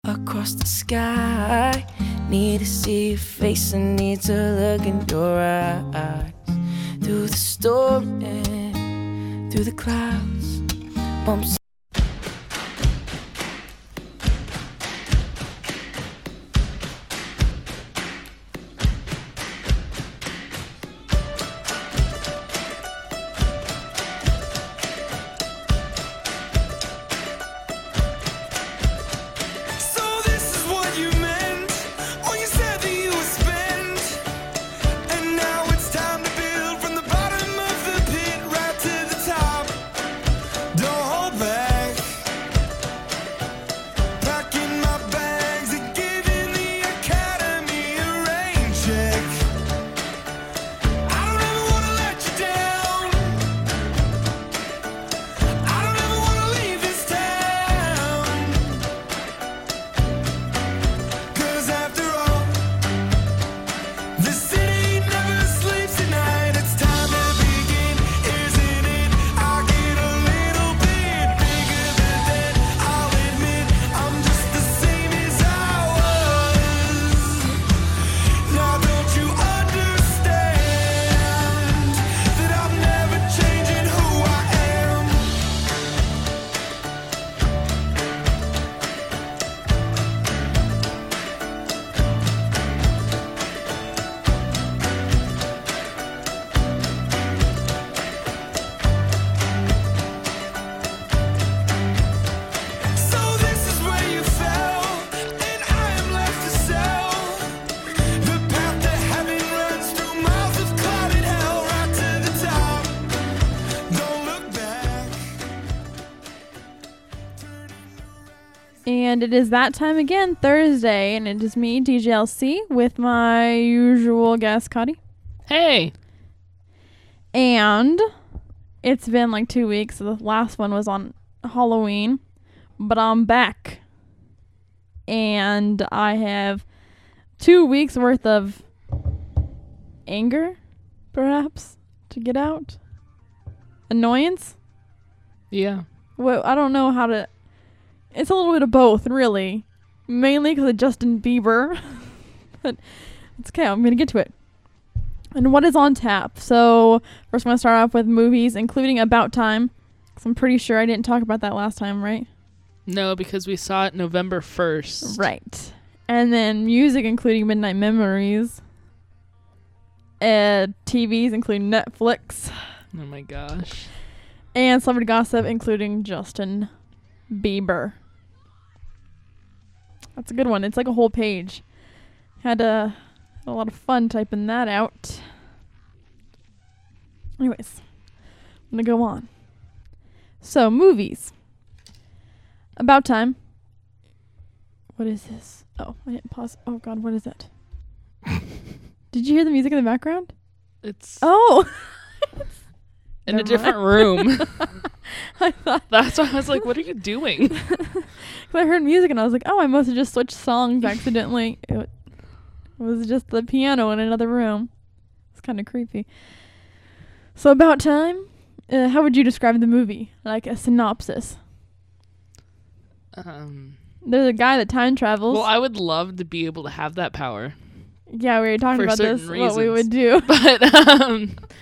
across the sky. Need to see your face and need to look in your eyes. Through the storm and through the clouds, bumps. And it is that time again, Thursday, and it is me, DJLC, with my usual guest, Cuddy. Hey! And it's been like 2 weeks, so the last one was on Halloween, but I'm back. And I have 2 weeks worth of anger, perhaps, to get out. Annoyance? Yeah. Well, I don't know how to... It's a little bit of both, really. Mainly because of Justin Bieber. But it's okay, I'm going to get to it. And what is on tap? So, first I'm going to start off with movies, including About Time. Because I'm pretty sure I didn't talk about that last time, right? No, because we saw it November 1st. Right. And then music, including Midnight Memories. TVs, including Netflix. Oh my gosh. And celebrity gossip, including Justin Bieber. That's a good one. It's like a whole page. Had a lot of fun typing that out. Anyways, I'm gonna go on. So, movies. About Time. What is this? Oh, I didn't pause. Oh god, what is that? Did you hear the music in the background? It's Oh! in a different room. I thought That's why I was like, what are you doing? Because I heard music and I was like, oh, I must have just switched songs accidentally. It was just the piano in another room. It's kind of creepy. So, About Time. How would you describe the movie? Like a synopsis. There's a guy that time travels. Well, I would love to be able to have that power. Yeah, we were talking for about this, certain what we reasons. would do. But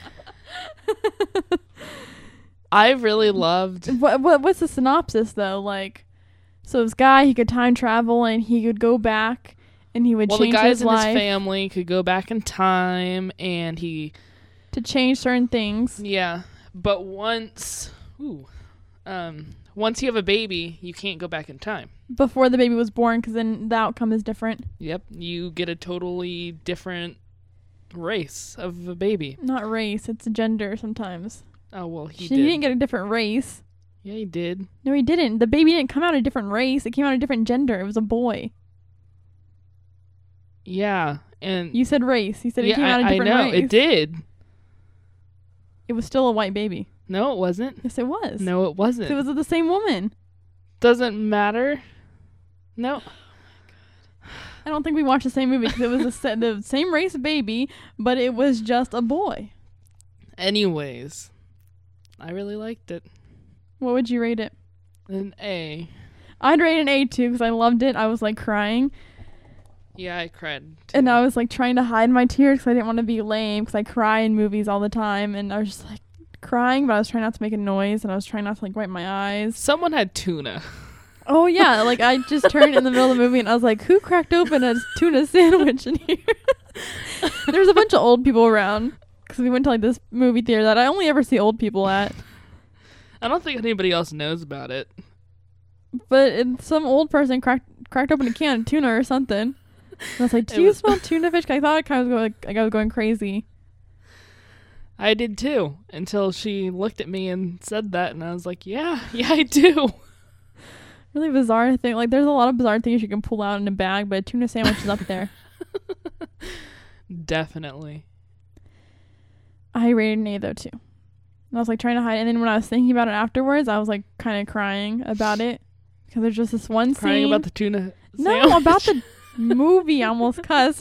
I really loved... What's the synopsis, though? Like, so this guy, he could time travel and he could go back and he would change his life. Well, the guys in his family could go back in time and he... To change certain things. Yeah, but once you have a baby, you can't go back in time. Before the baby was born, because then the outcome is different. Yep, you get a totally different race of a baby. Not race, it's gender sometimes. Oh, well, he didn't get a different race. Yeah, he did. No, he didn't. The baby didn't come out a different race. It came out a different gender. It was a boy. Yeah, and... You said race. You said it came out a different I know, race. it did. It was still a white baby. No, it wasn't. Yes, it was. No, it wasn't. It was the same woman. Doesn't matter. No. I don't think we watched the same movie because it was the same race baby, but it was just a boy. Anyways, I really liked it. What would you rate it? An A. I'd rate an A too because I loved it. I was like crying. Yeah, I cried too. And I was like trying to hide my tears because I didn't want to be lame because I cry in movies all the time. And I was just like crying, but I was trying not to make a noise and I was trying not to like wipe my eyes. Someone had tuna. Oh yeah, like I just turned in the middle of the movie and I was like, who cracked open a tuna sandwich in here? There was a bunch of old people around because we went to like this movie theater that I only ever see old people at. I don't think anybody else knows about it. But some old person cracked open a can of tuna or something. And I was like, do you smell tuna fish? I thought I kind of was I was going crazy. I did too, until she looked at me and said that, and I was like, yeah, I do. Really bizarre thing. Like, there's a lot of bizarre things you can pull out in a bag, but a tuna sandwich is up there. Definitely. I rated an A though too. And I was like trying to hide, and then when I was thinking about it afterwards, I was like kind of crying about it because there's just this one Crying scene. about the tuna No, sandwich. about the movie. I almost cussed.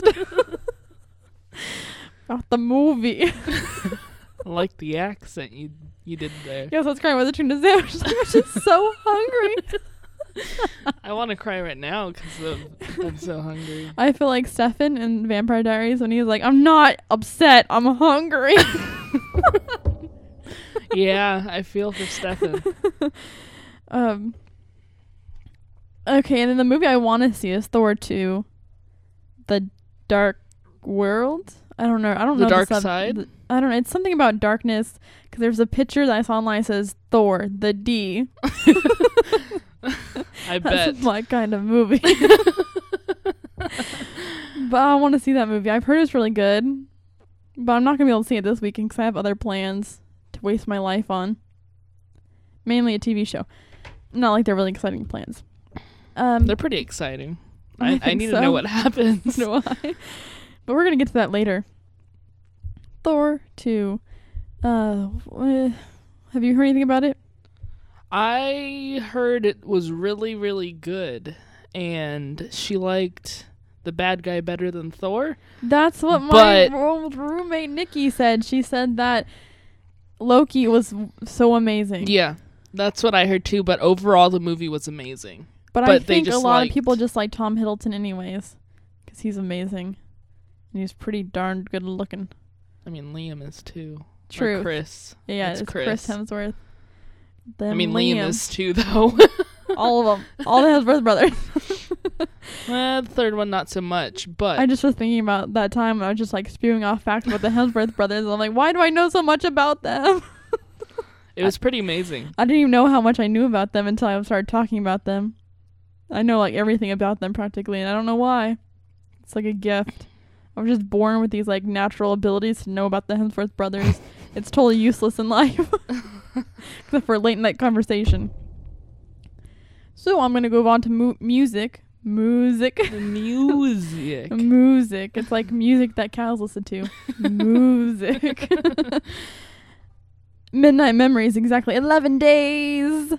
About the movie. I like the accent you did there. Yes, I was crying about the tuna sandwich. I was just so hungry. I want to cry right now because I'm so hungry. I feel like Stefan in Vampire Diaries when he was like, I'm not upset, I'm hungry. Yeah, I feel for Stefan. Okay, and then the movie I want to see is Thor 2, The Dark World. I don't know. The Dark Side? I don't know. It's something about darkness because there's a picture that I saw online that says Thor, the D. I bet. That's my kind of movie. But I want to see that movie. I've heard it's really good, but I'm not going to be able to see it this weekend because I have other plans to waste my life on. Mainly a TV show. Not like they're really exciting plans. They're pretty exciting. I need to know what happens. So do I. But we're going to get to that later. Thor 2. Have you heard anything about it? I heard it was really, really good, and she liked the bad guy better than Thor. That's what my old roommate Nikki said. She said that Loki was so amazing. Yeah, that's what I heard too, but overall the movie was amazing. But But I they think a just lot liked- of people just like Tom Hiddleston anyways, because he's amazing. And he's pretty darn good looking. I mean, Liam is too. True. Or Chris. Yeah, It's it's Chris Hemsworth. I mean, Liam Liam is too, though. all of them. All the Hemsworth brothers. The third one, not so much, but I just was thinking about that time when I was just like spewing off facts about the Hemsworth brothers. And I'm like, why do I know so much about them? it was pretty amazing. I didn't even know how much I knew about them until I started talking about them. I know like everything about them practically, and I don't know why. It's like a gift. I was just born with these like natural abilities to know about the Hemsworth brothers. It's totally useless in life. Except for late night conversation. So I'm going to go on to music. Music. The music. Music. It's like music that cows listen to. Music. Midnight Memories, exactly 11 days.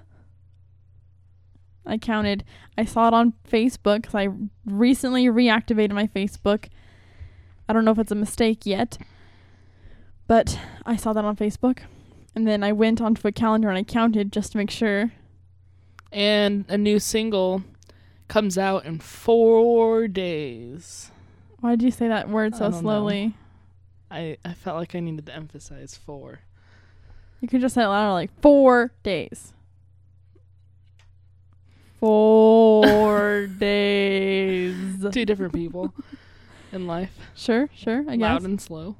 I counted. I saw it on Facebook because I recently reactivated my Facebook. I don't know if it's a mistake yet, but I saw that on Facebook. And then I went onto a calendar and I counted just to make sure. And a new single comes out in 4 days. Why did you say that word I so don't slowly? I felt like I needed to emphasize 4. You could just say it louder, like 4 days. 4 days. 2 different people in life. Sure, I guess. Loud and slow.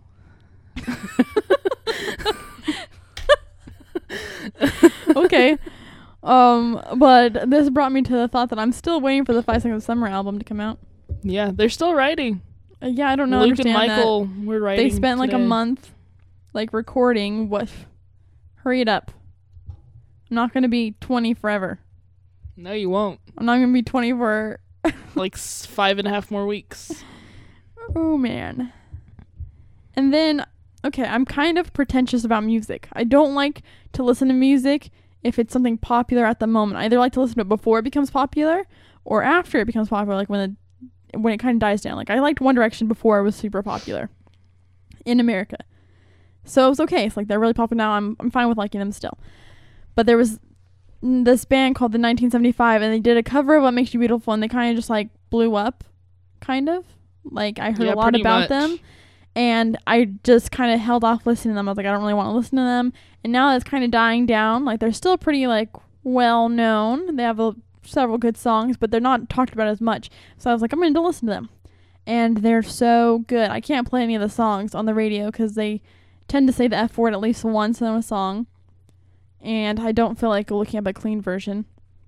Okay. But this brought me to the thought that I'm still waiting for the 5 Seconds of Summer album to come out. Yeah, they're still writing. Yeah, I don't know. Luke and understand Michael that. were writing. They spent like a today. month like recording. What? Hurry it up. I'm not going to be 20 forever. No, you won't. I'm not going to be 20 for... Like 5.5 more weeks. Oh, man. And then, okay, I'm kind of pretentious about music. I don't like to listen to music if it's something popular at the moment. I either like to listen to it before it becomes popular or after it becomes popular, like when it kind of dies down. Like, I liked One Direction before it was super popular in America. So it was okay. It's like they're really popular now. I'm fine with liking them still. But there was this band called the 1975, and they did a cover of What Makes You Beautiful, and they kind of just like blew up, kind of. Like I heard a lot about them, and I just kind of held off listening to them. I was like, I don't really want to listen to them. And now it's kind of dying down. Like they're still pretty like well known. They have several good songs, but they're not talked about as much. So I was like, I'm going to listen to them. And they're so good. I can't play any of the songs on the radio because they tend to say the F word at least once in a song. And I don't feel like looking up a clean version.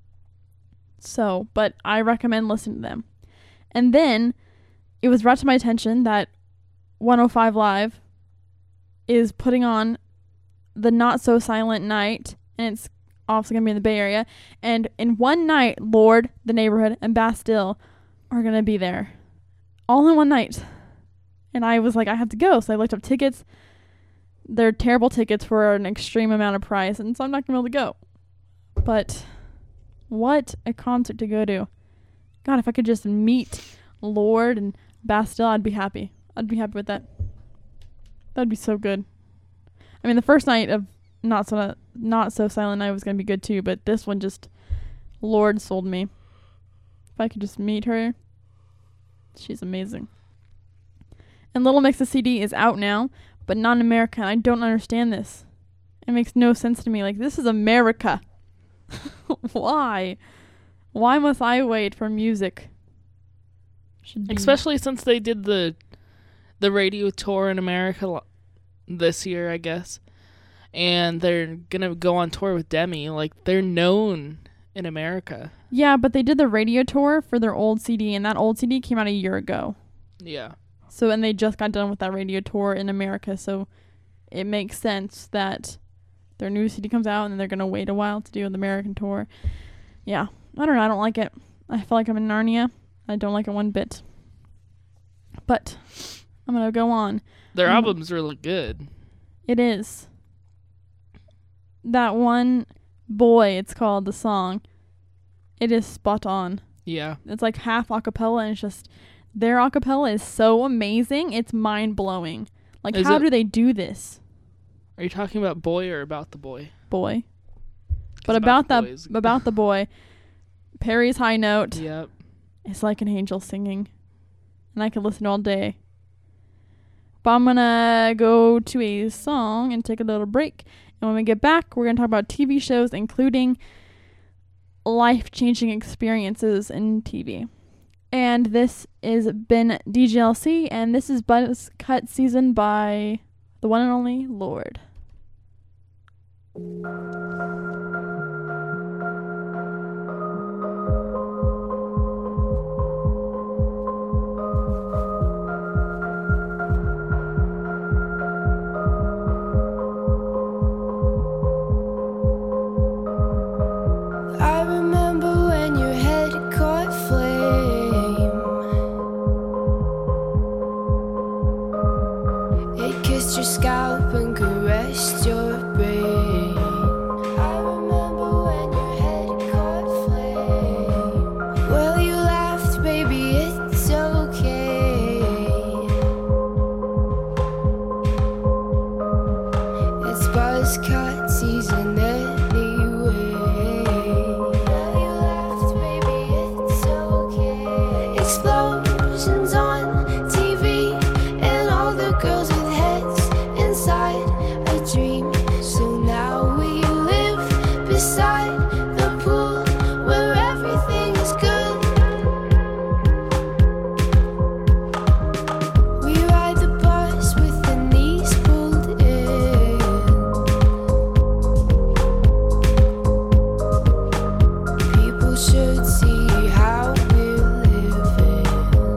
So, but I recommend listening to them. And then it was brought to my attention that 105 Live is putting on the Not So Silent Night, and it's obviously going to be in the Bay Area. And in one night, Lorde, The Neighborhood, and Bastille are going to be there. All in one night. And I was like, I have to go. So I looked up tickets. They're terrible tickets for an extreme amount of price, and so I'm not going to be able to go. But what a concert to go to. God, if I could just meet Lorde and Bastille, I'd be happy. I'd be happy with that. That'd be so good. I mean, the first night of Not So Silent Night was going to be good too, but this one just, Lorde sold me. If I could just meet her, she's amazing. And Little Mix's CD is out now, but not in America. I don't understand this. It makes no sense to me. Like, this is America. Why? Why must I wait for music? Especially since they did the radio tour in America this year, I guess. And they're going to go on tour with Demi. Like, they're known in America. Yeah, but they did the radio tour for their old CD, and that old CD came out a year ago. Yeah. So, and they just got done with that radio tour in America, so it makes sense that their new CD comes out, and then they're going to wait a while to do the American tour. Yeah. I don't know. I don't like it. I feel like I'm in Narnia. I don't like it one bit. But I'm going to go on. Their album's really good. It is. That one, Boy, it's called, the song. It is spot on. Yeah. It's like half acapella, and it's just, their acapella is so amazing. It's mind-blowing. Like, how do they do this? Are you talking about Boy or About the Boy? Boy. But about the boy, Perry's high note. Yep. It's like an angel singing. And I could listen all day. But I'm going to go to a song and take a little break. And when we get back, we're going to talk about TV shows, including life-changing experiences in TV. And this has been DGLC, and this is Buzz Cut Season by the one and only Lorde. Your scalp and caressed your brain. I remember when your head caught flame. Well, you laughed, baby, it's okay. It's buzz cut season anyway. Well, you laughed, baby, it's okay. Explosions on TV and all the girls with heads inside a dream. So now we live beside the pool where everything is good. We ride the bus with the knees pulled in. People should see how we're living.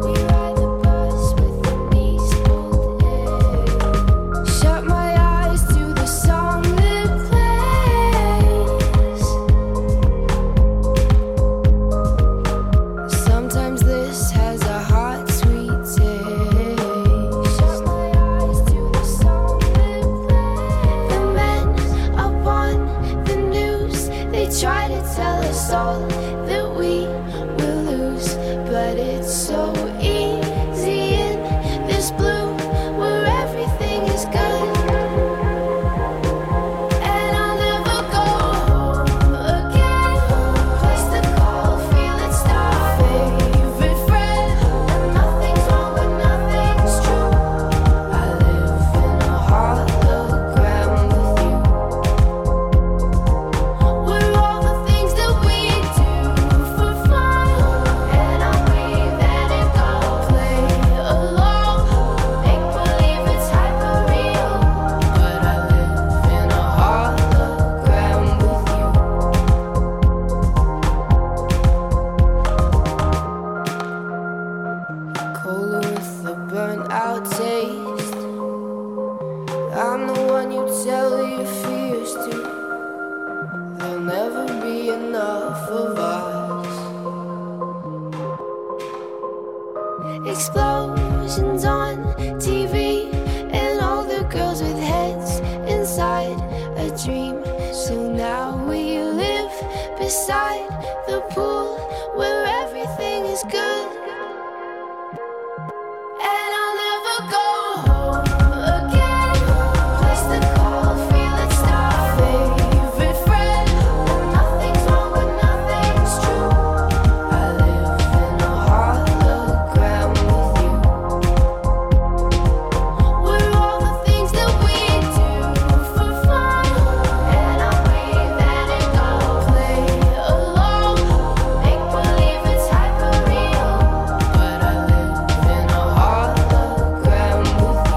Explosions on TV, and all the girls with heads inside a dream. So now we live beside the pool where everything is good. And I'll never go home again. Place to call, feel it start. Favorite friend, nothing's wrong but nothing's true. I live in a hologram with you. We're all the things that we do for fun. And I'll breathe and it go play along. Make believe it's hyper real. But I live in a hologram with you.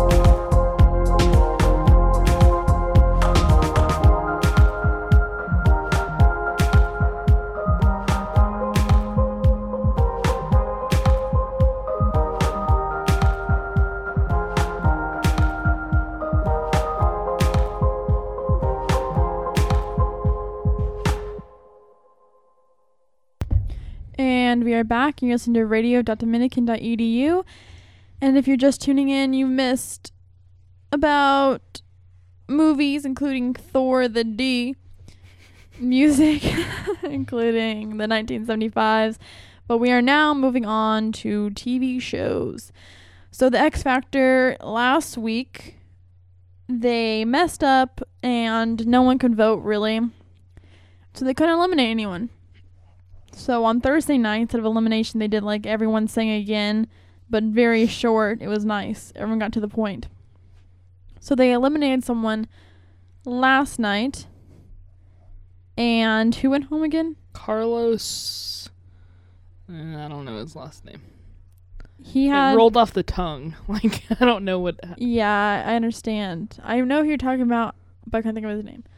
And we are back. You listen to radio.dominican.edu. And if you're just tuning in, you missed about movies, including Thor the D, music, including the 1975s. But we are now moving on to TV shows. So the X Factor last week, they messed up and no one could vote, really. So they couldn't eliminate anyone. So on Thursday night, instead of elimination, they did like everyone sing again, but very short. It was nice. Everyone got to the point. So they eliminated someone last night. And who went home again? Carlos. I don't know his last name. He had... It rolled off the tongue. Like, I don't know what... Yeah, I understand. I know who you're talking about, but I can't think of his name.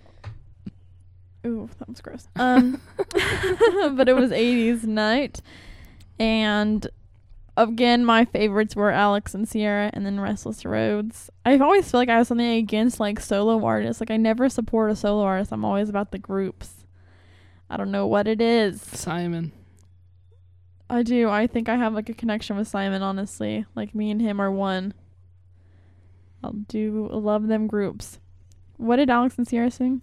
Ooh, that was gross. But it was 80s night. And again, my favorites were Alex and Sierra and then Restless Roads. I always feel like I have something against like solo artists. Like I never support a solo artist. I'm always about the groups. I don't know what it is. Simon. I do. I think I have like a connection with Simon, honestly. Like me and him are one. I'll love them groups. What did Alex and Sierra sing?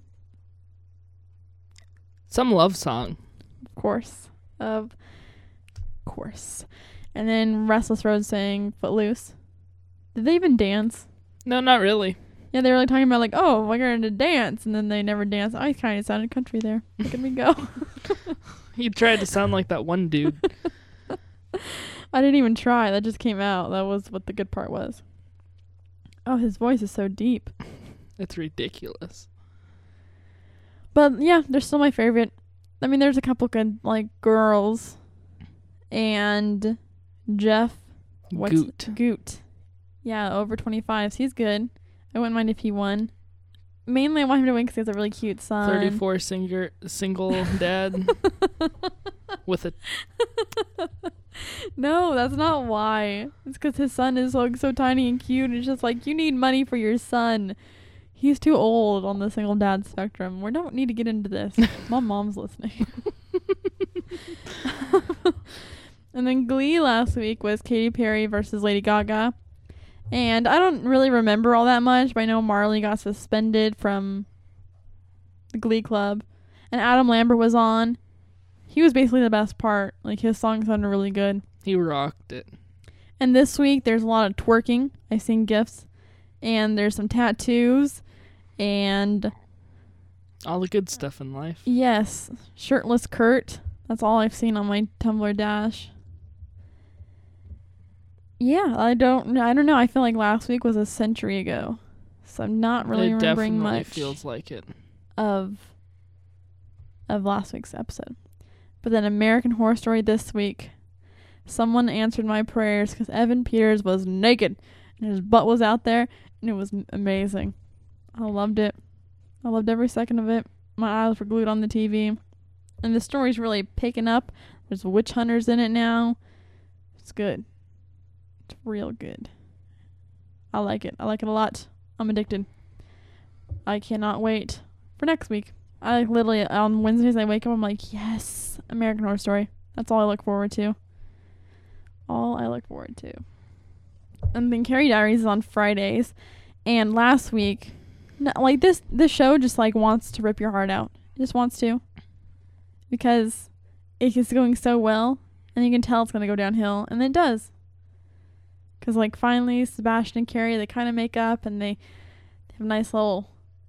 Some love song. Of course. Of course. And then Restless Road sang Footloose. Did they even dance? No, not really. Yeah, they were like talking about like, oh, we're going to dance. And then they never danced. I kind of sounded country there. Look at me go. You tried to sound like that one dude. I didn't even try. That just came out. That was what the good part was. Oh, his voice is so deep. It's ridiculous. But yeah, they're still my favorite. I mean, there's a couple good like girls, and Jeff Goot. Yeah, over 25s. He's good. I wouldn't mind if he won. Mainly, I want him to win because he has a really cute son. 34 single dad with a. No, that's not why. It's because his son is like so tiny and cute. It's just like, you need money for your son. He's too old on the single dad spectrum. We don't need to get into this. My mom's listening. And then Glee last week was Katy Perry versus Lady Gaga. And I don't really remember all that much, but I know Marley got suspended from the Glee Club. And Adam Lambert was on. He was basically the best part. Like, his song sounded really good. He rocked it. And this week, there's a lot of twerking. I've seen GIFs. And there's some tattoos. And all the good stuff in life. Yes. Shirtless Kurt. That's all I've seen on my Tumblr dash. Yeah, I don't know. I feel like last week was a century ago. So I'm not really remembering much. It feels like it. Of last week's episode. But then American Horror Story this week. Someone answered my prayers because Evan Peters was naked. And his butt was out there. And it was amazing. I loved it. I loved every second of it. My eyes were glued on the TV. And the story's really picking up. There's witch hunters in it now. It's good. It's real good. I like it. I like it a lot. I'm addicted. I cannot wait for next week. I like literally on Wednesdays I wake up, I'm like, yes, American Horror Story. That's all I look forward to. all I look forward to. And then Carrie Diaries is on Fridays. And last week, like this show just like wants to rip your heart out. It just wants to. Because it is going so well. And you can tell it's going to go downhill. And it does. Because like finally Sebastian and Carrie, they kind of make up. And they have a nice little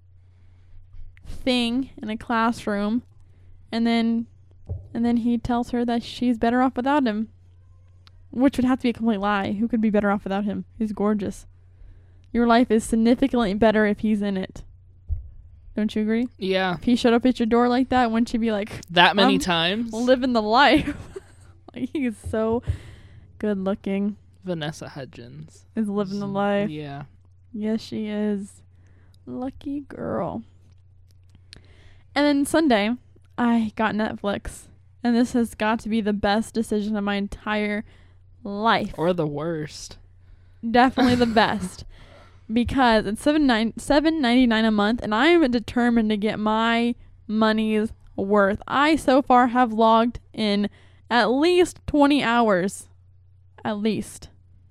thing in a classroom. And then he tells her that she's better off without him. Which would have to be a complete lie. Who could be better off without him? He's gorgeous. Your life is significantly better if he's in it. Don't you agree? Yeah. If he showed up at your door like that, wouldn't you be like... That many times? Living the life. Like, he is so good looking. Vanessa Hudgens. Is living the life. Yeah. Yes, she is. Lucky girl. And then Sunday, I got Netflix. And this has got to be the best decision of my entire life. Or the worst. Definitely the best. Because it's $7.99 a month, and I am determined to get my money's worth. I so far have logged in at least 20 hours. At least.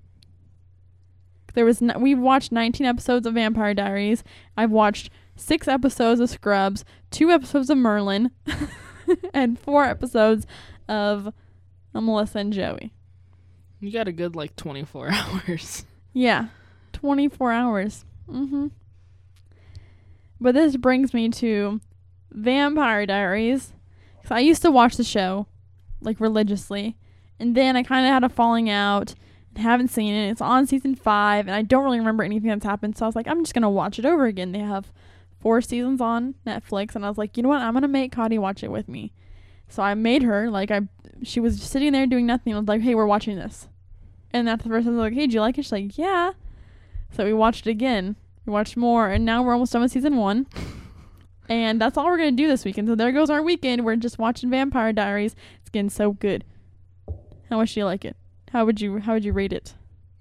We've watched 19 episodes of Vampire Diaries. I've watched 6 episodes of Scrubs, 2 episodes of Merlin, and 4 episodes of Melissa and Joey. You got a good, 24 hours. Yeah. 24 hours. Mm-hmm. But this brings me to Vampire Diaries. Because I used to watch the show, religiously. And then I kind of had a falling out and haven't seen it. It's on season 5, and I don't really remember anything that's happened. So I was like, I'm just going to watch it over again. They have 4 seasons on Netflix, and I was like, you know what? I'm going to make Cody watch it with me. So I made her, she was just sitting there doing nothing. I was like, hey, we're watching this. And that's the first time I was like, hey, do you like it? She's like, yeah. So we watched it again. We watched more, and now we're almost done with season 1. And that's all we're going to do this weekend. So there goes our weekend. We're just watching Vampire Diaries. It's getting so good. How much do you like it? How would you rate it?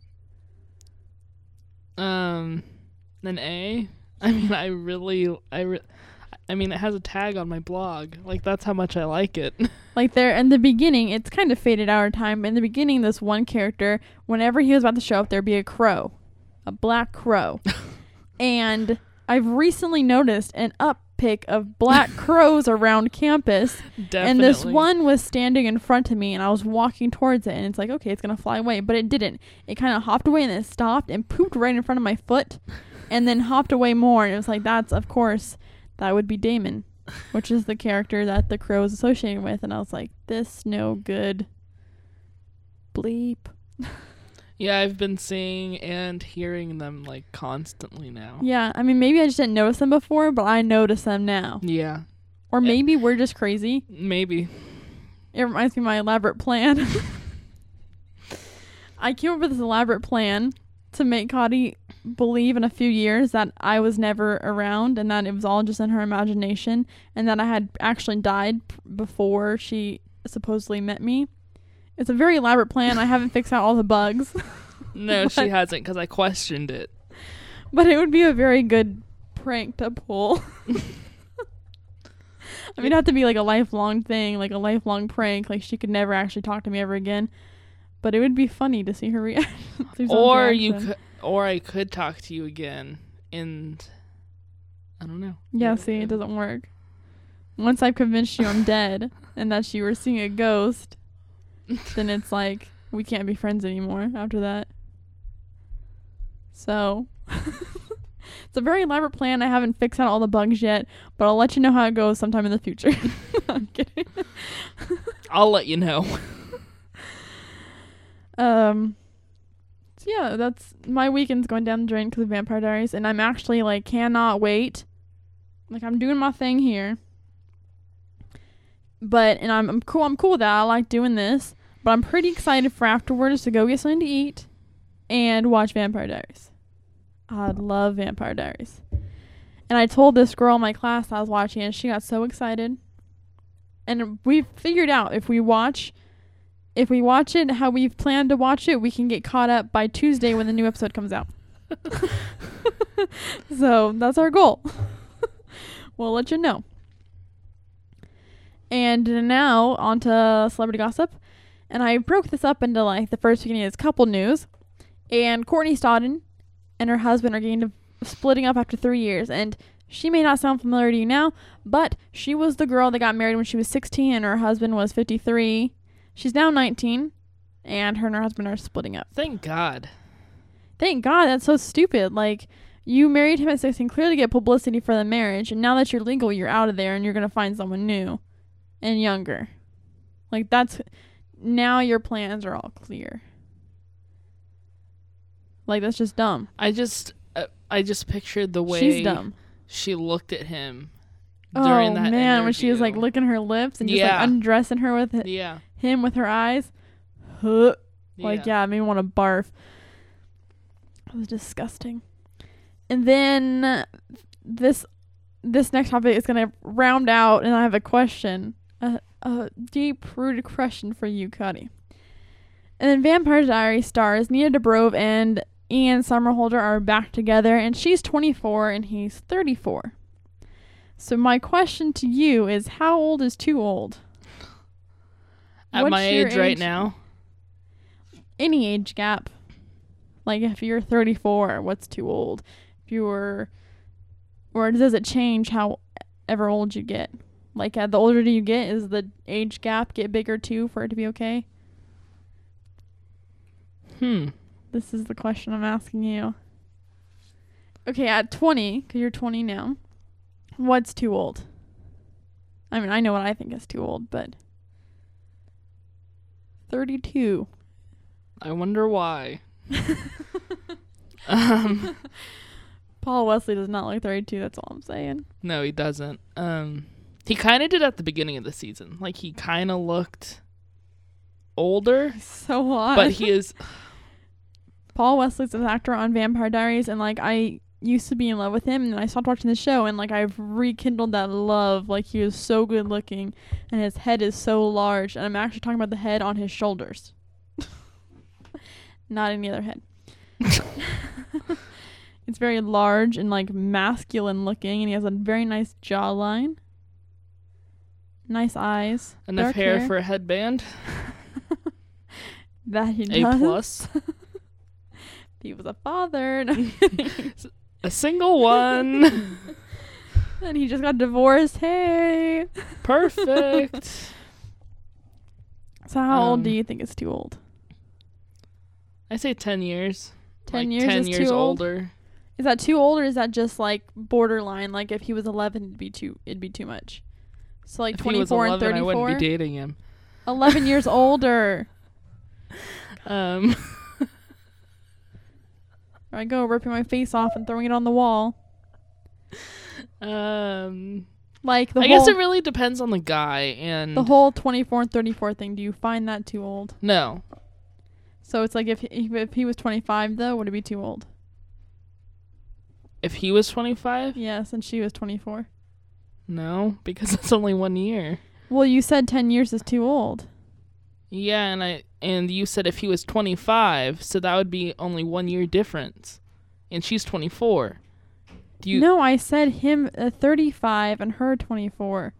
An A. I mean, it has a tag on my blog. That's how much I like it. There in the beginning, it's kind of faded out of time. But in the beginning, this one character, whenever he was about to show up, there'd be a crow. A black crow. And I've recently noticed an uptick of black crows around campus. Definitely. And this one was standing in front of me, and I was walking towards it, and it's like, okay, it's going to fly away. But it didn't. It kind of hopped away, and it stopped and pooped right in front of my foot, and then hopped away more. And it was like, that would be Damon, which is the character that the crow is associated with. And I was like, this no good. Bleep. Yeah, I've been seeing and hearing them constantly now. Yeah, I mean, maybe I just didn't notice them before, but I notice them now. Yeah. Or maybe we're just crazy. Maybe. It reminds me of my elaborate plan. I came up with this elaborate plan to make Cody believe in a few years that I was never around and that it was all just in her imagination and that I had actually died before she supposedly met me. It's a very elaborate plan. I haven't fixed out all the bugs. No, she hasn't, because I questioned it. But it would be a very good prank to pull. I mean, it'd have to be a lifelong thing, a lifelong prank. She could never actually talk to me ever again. But it would be funny to see her react. Or I could talk to you again, and I don't know. Yeah, see, it doesn't work. Once I've convinced you I'm dead and that you were seeing a ghost, then it's we can't be friends anymore after that. So, it's a very elaborate plan. I haven't fixed out all the bugs yet, but I'll let you know how it goes sometime in the future. I'm kidding. I'll let you know. So yeah, that's my weekend's going down the drain because of Vampire Diaries, and I'm actually cannot wait. I'm doing my thing here. And I'm cool. I'm cool with that. I like doing this. But I'm pretty excited for afterwards to go get something to eat and watch Vampire Diaries. I love Vampire Diaries. And I told this girl in my class I was watching it, and she got so excited. And we figured out if we watch it how we've planned to watch it, we can get caught up by Tuesday when the new episode comes out. So that's our goal. We'll let you know. And now on to celebrity gossip. And I broke this up into like the first beginning is couple news. And Courtney Stodden and her husband are splitting up after 3 years. And she may not sound familiar to you now, but she was the girl that got married when she was 16 and her husband was 53. She's now 19 and her husband are splitting up. Thank God. Thank God. That's so stupid. Like, you married him at 16 clearly to get publicity for the marriage, and now that you're legal, you're out of there and you're going to find someone new and younger. Like, now your plans are all clear. Like, that's just dumb. I just pictured the way she's dumb. She looked at him during that interview. When she was like licking her lips and just like undressing her with him with her eyes. Like, it made me want to barf. It was disgusting. And then this next topic is going to round out, and I have a question. A deep-rooted question for you, Cuddy. And then Vampire Diaries stars Nina Dobrev and Ian Somerhalder are back together, and she's 24 and he's 34. So my question to you is, how old is too old? At my age right now? Any age gap. Like, if you're 34, what's too old? If you were... Or does it change however old you get? Like, the older you get, is the age gap get bigger too for it to be okay? This is the question I'm asking you. Okay, at 20, because you're 20 now, what's too old? I mean, I know what I think is too old, but 32. I wonder why. Paul Wesley does not look 32, that's all I'm saying. No, he doesn't. He kind of did at the beginning of the season. Like, he kind of looked older. So odd. But he is... Paul Wesley's an actor on Vampire Diaries, and, like, I used to be in love with him, and I stopped watching the show, and, like, I've rekindled that love. Like, he was so good looking, and his head is so large, and I'm actually talking about the head on his shoulders. Not any other head. It's very large and, like, masculine looking, and he has a very nice jawline. Nice eyes. Enough hair for a headband. That he does. A+. He was a father. A single one. And he just got divorced. Hey. Perfect. So how old do you think is too old? I say 10 years. 10 like years 10 is years too old? older. Is that too old, or is that just like borderline? Like if he was 11, it'd be too much. So like if 24 he was 11, and 34. I wouldn't be dating him. 11 years older. I go ripping my face off and throwing it on the wall. Like I guess it really depends on the guy and the whole 24 and 34 thing. Do you find that too old? No. So it's like if he was 25 though, would it be too old? If he was 25? Yes, and she was 24. No, because it's only 1 year. Well, you said 10 years is too old. Yeah, and you said if he was 25, so that would be only 1 year difference. And she's 24. No, I said him 35 and her 24.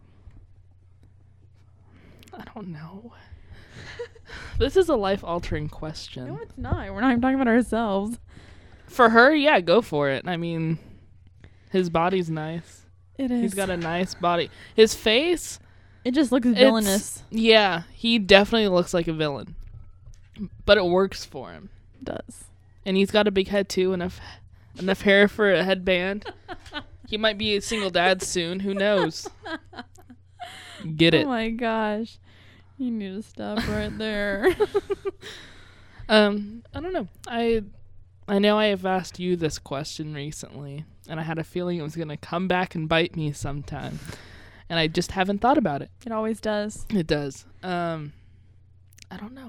I don't know. This is a life-altering question. No, it's not. We're not even talking about ourselves. For her, yeah, go for it. I mean, his body's nice. It is. He's got a nice body. His face... It just looks villainous. Yeah, he definitely looks like a villain. But it works for him. It does. And he's got a big head, too. Enough hair for a headband. He might be a single dad soon. Who knows? Get it. Oh, my gosh. You need to stop right there. I don't know. I know I have asked you this question recently, and I had a feeling it was going to come back and bite me sometime. And I just haven't thought about it. It always does. It does. I don't know.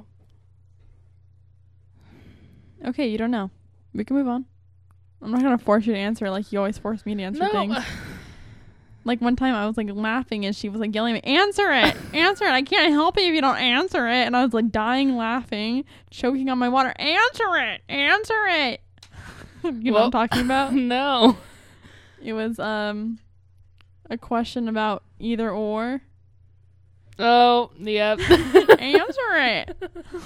Okay, you don't know. We can move on. I'm not going to force you to answer like you always force me to answer things. Like one time I was like laughing and she was like yelling at me, answer it! Answer it! I can't help it if you don't answer it. And I was like dying laughing, choking on my water. Answer it! Answer it! You know what I'm talking about? No. It was a question about either or. Oh, yep. Answer it.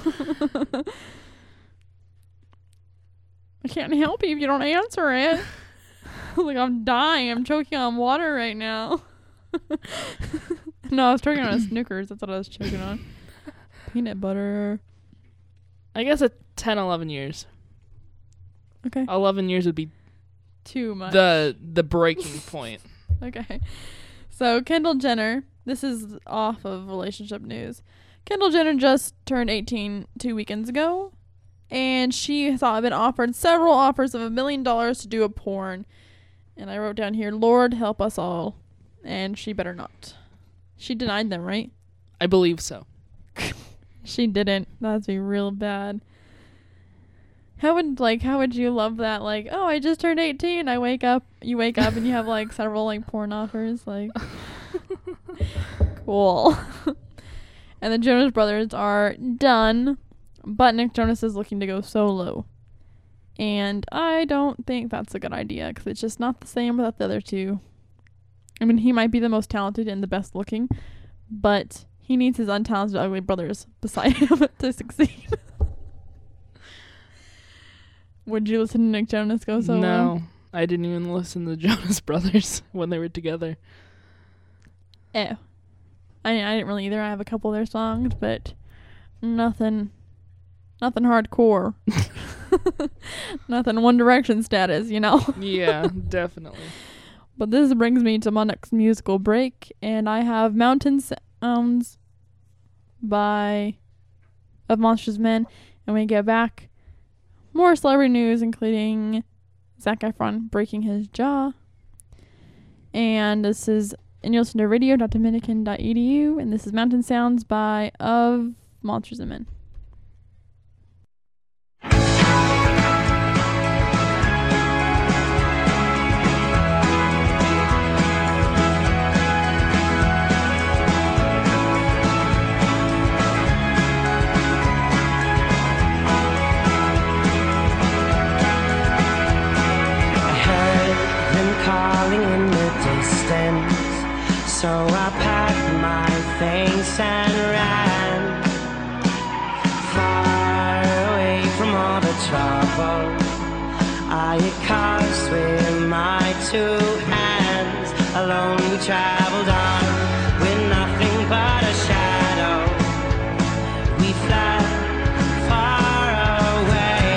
I can't help you if you don't answer it. Like, I'm dying. I'm choking on water right now. No, I was choking on a Snickers. That's what I was choking on. Peanut butter. I guess at 10, 11 years. Okay. 11 years would be too much. The breaking point. Okay. So, Kendall Jenner. This is off of relationship news. Kendall Jenner just turned 18 2 weekends ago. And she has been offered several offers of $1 million to do a porn. And I wrote down here, Lord help us all. And she better not. She denied them, right? I believe so. She didn't. That'd be real bad. How would you love that? Like, oh, I just turned 18. You wake up and you have like several like porn offers. Like, cool. And the Jonas Brothers are done. But Nick Jonas is looking to go solo. And I don't think that's a good idea because it's just not the same without the other two. I mean, he might be the most talented and the best looking, but he needs his untalented, ugly brothers beside him to succeed. Would you listen to Nick Jonas go solo? No, I didn't even listen to the Jonas Brothers when they were together. I didn't really either. I have a couple of their songs, but nothing hardcore. Nothing One Direction status, you know? Yeah, definitely. But this brings me to my next musical break, and I have Mountain Sounds of Monsters Men. And when we get back, more celebrity news, including Zac Efron breaking his jaw. And this is, and you'll listen to radio.dominican.edu, and this is Mountain Sounds of Monsters and Men. Calling in the distance, so I packed my things and ran far away from all the trouble I had caused with my 2 hands. Alone we traveled on with nothing but a shadow. We fled far away.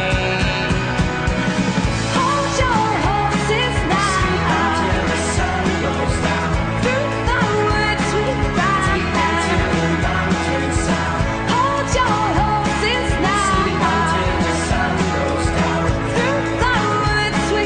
Hold your horses now. Until the sun goes down. Through the woods we ride. Deep into the mountain sound. Hold your horses now. Until the sun goes down. Through the woods we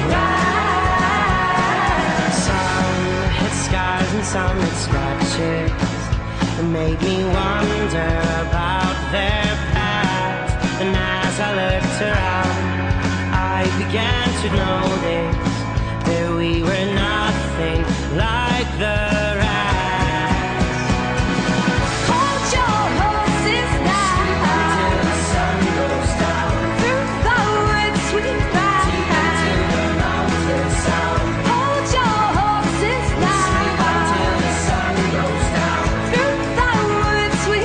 ride. Some had scars and some had scratches. It made me wonder about their past. And as I looked around, I began to notice that we were nothing like the rest. Hold your horses now. Until the sun goes down. Through the woods we ride. Deep into the mountain sound. Hold your horses now. Until the sun goes down. Through the woods we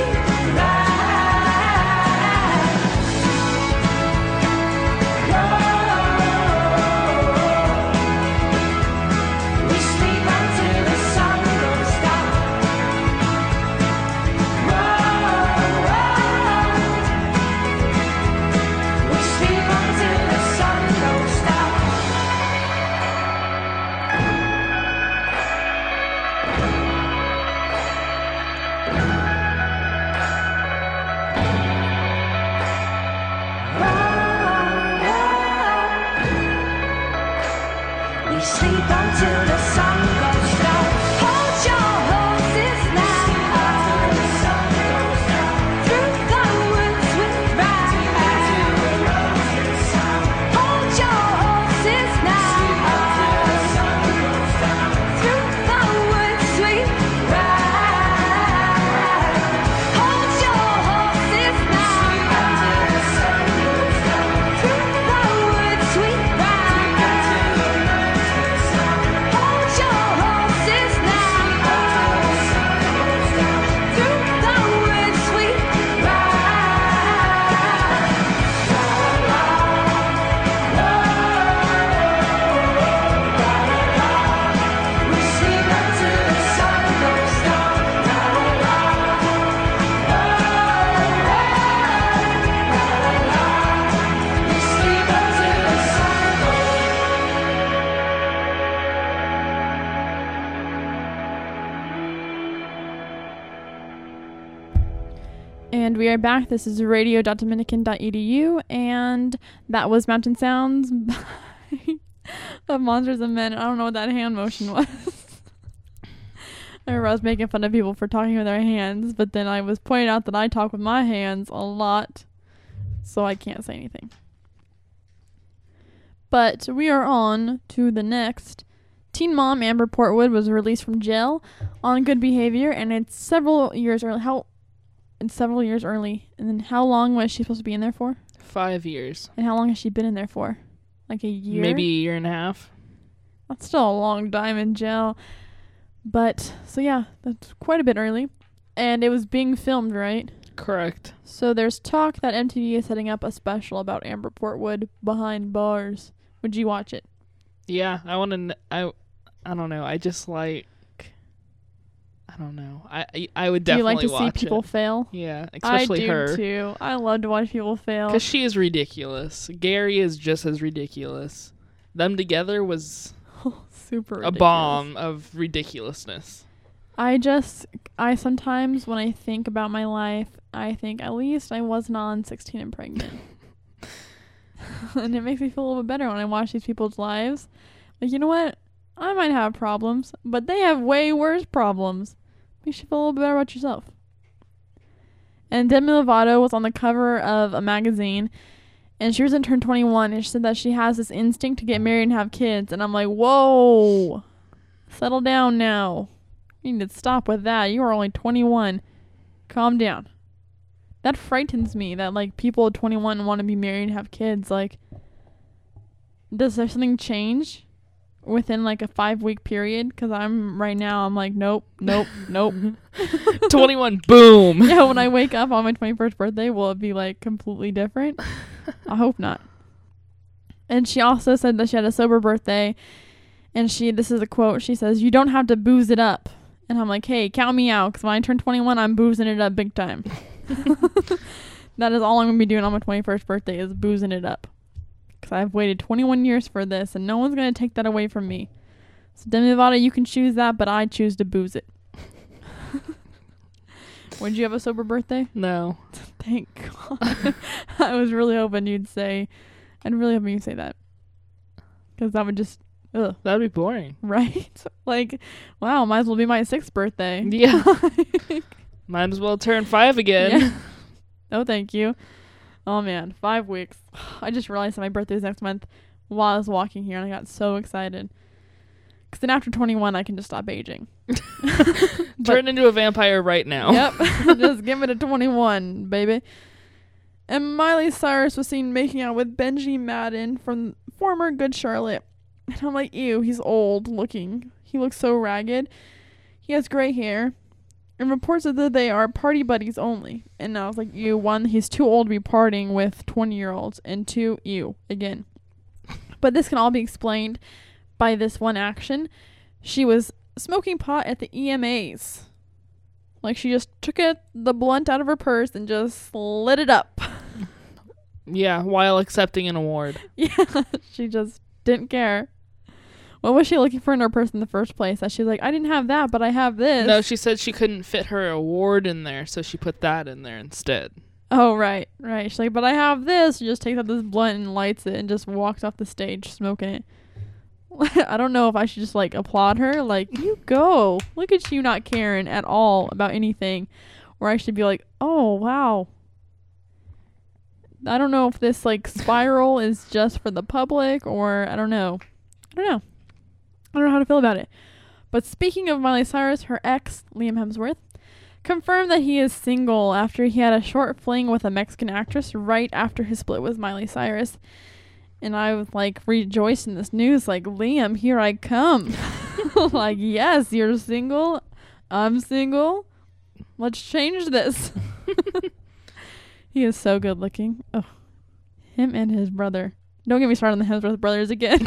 ride. We sleep until the sun And we are back. This is radio.dominican.edu, and that was Mountain Sounds of Monsters and Men. I don't know what that hand motion was. I remember I was making fun of people for talking with their hands, but then I was pointing out that I talk with my hands a lot, so I can't say anything. But we are on to the next. Teen mom Amber Portwood was released from jail on good behavior, and it's several years early. And then how long was she supposed to be in there for? 5 years. And how long has she been in there for? Like a year? Maybe a year and a half. That's still a long time in jail. But, so yeah, that's quite a bit early. And it was being filmed, right? Correct. So there's talk that MTV is setting up a special about Amber Portwood behind bars. Would you watch it? Yeah, I want to. I don't know. I just like. I don't know. I would definitely watch it. Do you like to see people fail? Yeah, especially her. I do too. I love to watch people fail. Because she is ridiculous. Gary is just as ridiculous. Them together was super ridiculous. A bomb of ridiculousness. I sometimes when I think about my life, I think at least I wasn't on 16 and pregnant. And it makes me feel a little bit better when I watch these people's lives. Like, you know what? I might have problems, but they have way worse problems. Makes you feel a little bit better about yourself. And Demi Lovato was on the cover of a magazine, and she was in turn 21, and she said that she has this instinct to get married and have kids. And I'm like, whoa, settle down now. You need to stop with that. You are only 21. Calm down. That frightens me that, like, people at 21 want to be married and have kids. Like, does there something change within, like, a 5-week period? Because I'm like, nope. 21, boom. Yeah, when I wake up on my 21st birthday, will it be, like, completely different? I hope not. And she also said that she had a sober birthday. And this is a quote, she says, "You don't have to booze it up." And I'm like, hey, count me out, because when I turn 21, I'm boozing it up big time. That is all I'm going to be doing on my 21st birthday, is boozing it up. Because I've waited 21 years for this, and no one's going to take that away from me. So Demi Lovato, you can choose that, but I choose to booze it. Would you have a sober birthday? No. Thank God. I was really hoping you'd say that. Because that would just... Ugh. That'd be boring. Right? Like, wow, might as well be my 6th birthday. Yeah. Might as well turn 5 again. Yeah. No, thank you. Oh, man. 5 weeks. I just realized that my birthday is next month while I was walking here, and I got so excited. Because then after 21, I can just stop aging. Turn into a vampire right now. Yep. Just give me to 21, baby. And Miley Cyrus was seen making out with Benji Madden from former Good Charlotte. And I'm like, ew, he's old looking. He looks so ragged. He has gray hair. And reports said that they are party buddies only. And I was like, ew, 1, he's too old to be partying with 20-year-olds. And 2, ew, again. But this can all be explained by this one action. She was smoking pot at the EMAs. Like, she just took the blunt out of her purse and just lit it up. Yeah, while accepting an award. Yeah, she just didn't care. What was she looking for in her purse in the first place? That she's like, I didn't have that, but I have this. No, she said she couldn't fit her award in there, so she put that in there instead. Oh, right. She's like, but I have this. She just takes out this blunt and lights it and just walks off the stage smoking it. I don't know if I should just, like, applaud her. Like, you go. Look at you not caring at all about anything. Or I should be like, oh, wow. I don't know if this, like, spiral is just for the public or I don't know. I don't know how to feel about it. But speaking of Miley Cyrus, her ex, Liam Hemsworth, confirmed that he is single after he had a short fling with a Mexican actress right after his split with Miley Cyrus. And I was like rejoiced in this news, like, Liam, here I come. Like, yes, you're single. I'm single. Let's change this. He is so good looking. Oh, him and his brother. Don't get me started on the Hemsworth brothers again.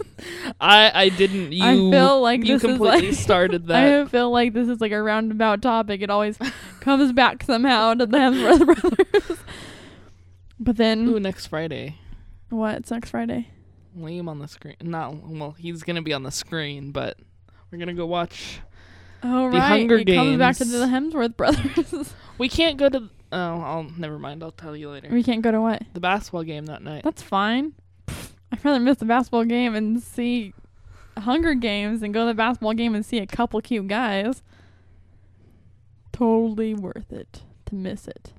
I didn't. I feel like you this completely is like, started that. I feel like this is like a roundabout topic. It always comes back somehow to the Hemsworth brothers. But then, ooh, next Friday. What's next Friday? Liam on the screen. He's gonna be on the screen, but we're gonna go watch. Oh, the right. Hunger It Games. comes back to the Hemsworth brothers. We can't go to. Never mind. I'll tell you later. We can't go to what? The basketball game that night. That's fine. I'd rather miss the basketball game and see Hunger Games and go to the basketball game and see a couple cute guys. Totally worth it to miss it.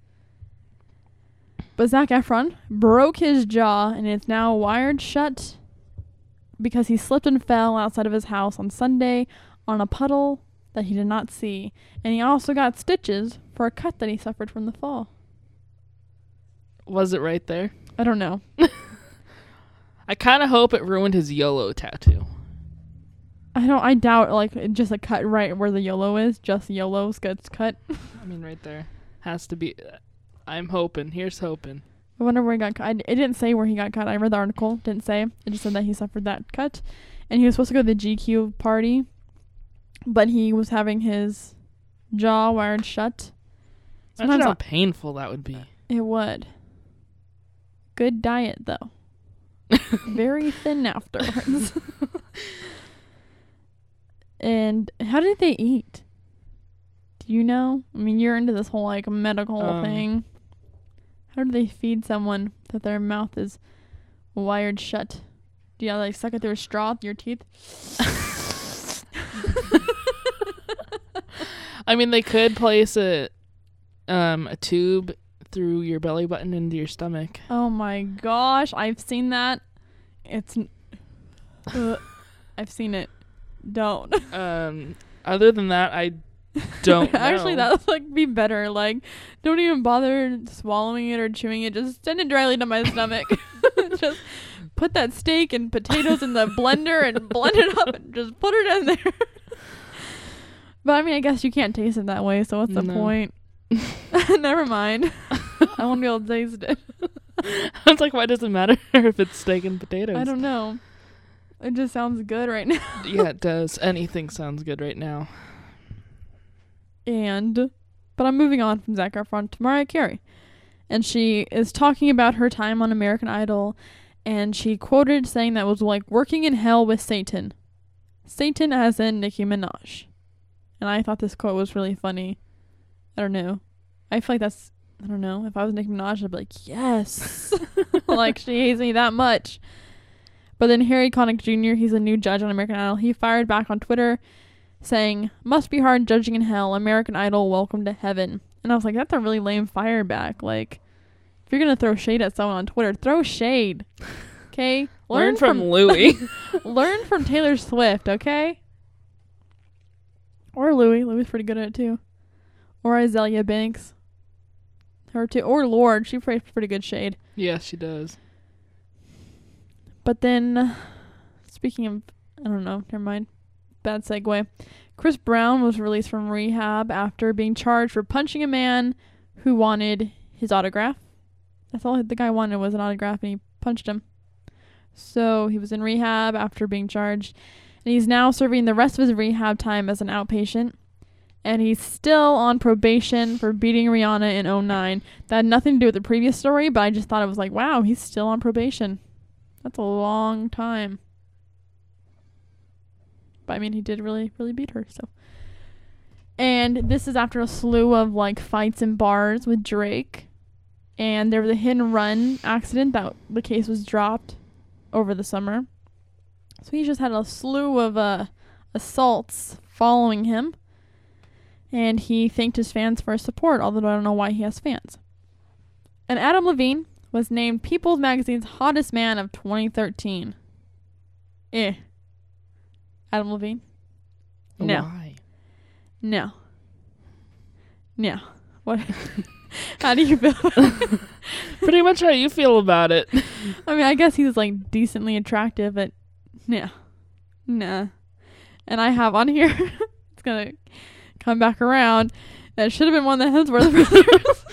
But Zac Efron broke his jaw and it's now wired shut because he slipped and fell outside of his house on Sunday on a puddle that he did not see. And he also got stitches for a cut that he suffered from the fall. Was it right there? I don't know. I kind of hope it ruined his YOLO tattoo. I doubt, just a cut right where the YOLO is. Just YOLO's gets cut. I mean, right there. Has to be. I'm hoping. Here's hoping. I wonder where he got cut. It didn't say where he got cut. I read the article. Didn't say. It just said that he suffered that cut. And he was supposed to go to the GQ party. But he was having his jaw wired shut. Imagine how painful that would be. It would. Good diet, though. Very thin afterwards. And how did they eat? Do you know? I mean, you're into this whole medical thing. How do they feed someone that their mouth is wired shut? Do you suck it through a straw with your teeth? I mean, they could place a tube through your belly button into your stomach. Oh my gosh, I've seen that. It's I've seen it. Don't. Other than that, I don't know. Actually, that would be better. Don't even bother swallowing it or chewing it. Just send it directly to my stomach. Just put that steak and potatoes in the blender and blend it up and just put it in there. But I mean, I guess you can't taste it that way, so what's the point? Never mind. I won't be able to taste it. I was like, why does it matter if it's steak and potatoes? I don't know. It just sounds good right now. Yeah, it does. Anything sounds good right now. But I'm moving on from Zac Efron to Mariah Carey. And she is talking about her time on American Idol. And she quoted saying that was like working in hell with Satan. Satan as in Nicki Minaj. And I thought this quote was really funny. I don't know. I feel like I don't know. If I was Nicki Minaj, I'd be like, yes. She hates me that much. But then Harry Connick Jr., he's a new judge on American Idol. He fired back on Twitter saying, must be hard judging in hell. American Idol, welcome to heaven. And I was like, that's a really lame fire back. If you're going to throw shade at someone on Twitter, throw shade. Okay? Learn from Louis. Learn from Taylor Swift, okay? Or Louis. Louis pretty good at it too. Or Azalea Banks. Her too. Or Lorde. She plays pretty good shade. Yeah, she does. But then, speaking of, I don't know, never mind. Bad segue. Chris Brown was released from rehab after being charged for punching a man who wanted his autograph. That's all the guy wanted was an autograph, and he punched him. So he was in rehab after being charged. And he's now serving the rest of his rehab time as an outpatient. And he's still on probation for beating Rihanna in 2009. That had nothing to do with the previous story, but I just thought it was like, wow, he's still on probation. That's a long time. But I mean, he did really, really beat her, so. And this is after a slew of fights in bars with Drake. And there was a hit and run accident that the case was dropped over the summer. So he just had a slew of assaults following him. And he thanked his fans for his support, although I don't know why he has fans. And Adam Levine was named People's Magazine's hottest man of 2013. Adam Levine? No. Why? No. What? How do you feel about it? Pretty much how you feel about it. I mean, I guess he's decently attractive, but nah. And I have on here, it's gonna come back around, that should have been one of the Hemsworth brothers.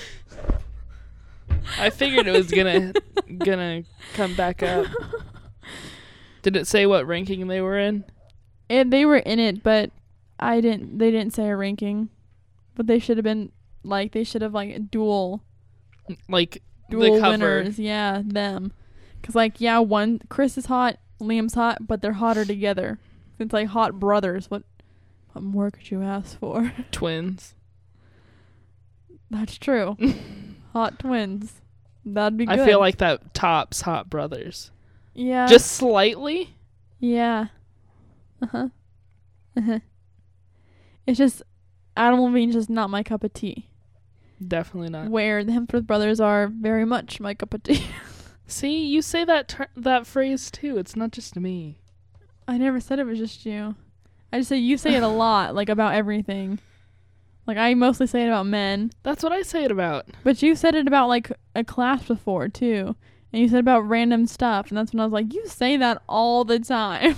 I figured it was gonna come back up. Did it say what ranking they were in? They were in it, but they didn't say a ranking. But they should have been dual the cover. winners. Yeah, them. Cuz Chris is hot, Liam's hot, but they're hotter together. It's hot brothers. What more could you ask for? Twins. That's true. Hot twins. That'd be good. I feel like that tops Hot Brothers. Yeah. Just slightly. Yeah. Uh-huh. Uh-huh. It's just Adam Levine's just not my cup of tea. Definitely not. Where the Hemsworth brothers are very much my cup of tea. See, you say that phrase too. It's not just me. I never said it was just you. I just say you say it a lot, like about everything. Like I mostly say it about men. That's what I say it about. But you said it about like a class before too. And you said about random stuff, and that's when I was like, you say that all the time.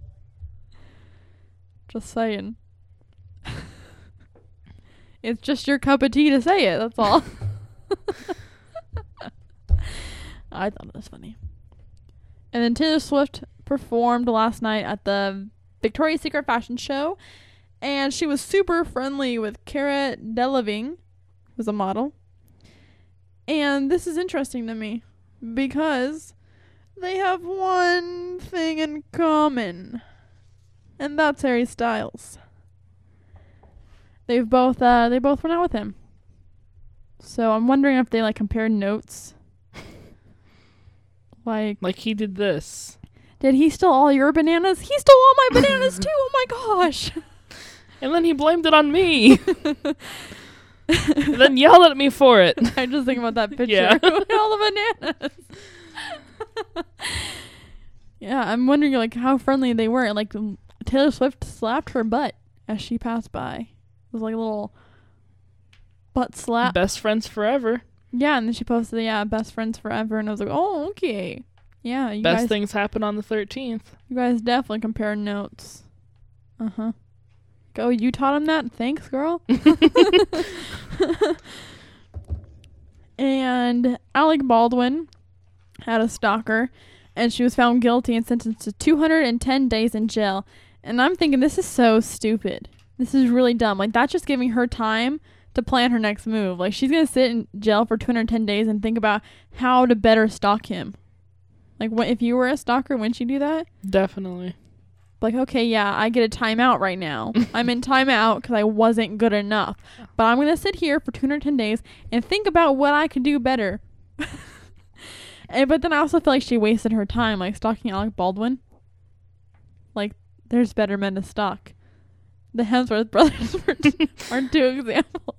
Just saying. It's just your cup of tea to say it, that's all. I thought it was funny. And then Taylor Swift performed last night at the Victoria's Secret fashion show, and she was super friendly with Cara Delevingne, who's a model. And this is interesting to me because they have one thing in common, and that's Harry Styles. They both went out with him. So I'm wondering if they like compared notes. Like he did this. Did he steal all your bananas? He stole all my bananas too. Oh my gosh. And then he blamed it on me. And then yelled at me for it. I just think about that picture. Yeah. All the bananas. Yeah, I'm wondering like how friendly they were. Like Taylor Swift slapped her butt as she passed by. It was like a little butt slap. Best friends forever. Yeah, and then she posted, best friends forever. And I was like, oh, okay. Yeah, you Best guys, things happen on the 13th. You guys definitely compare notes. Uh-huh. Go, you taught him that? Thanks, girl. And Alec Baldwin had a stalker, and she was found guilty and sentenced to 210 days in jail. And I'm thinking, this is so stupid. This is really dumb. Like, that's just giving her time to plan her next move. Like, she's going to sit in jail for 210 days and think about how to better stalk him. Like, if you were a stalker, wouldn't you do that? Definitely. Like, okay, yeah, I get a timeout right now. I'm in timeout because I wasn't good enough. But I'm going to sit here for 210 days and think about what I could do better. But then I also feel like she wasted her time, like, stalking Alec Baldwin. Like, there's better men to stalk. The Hemsworth brothers are two examples.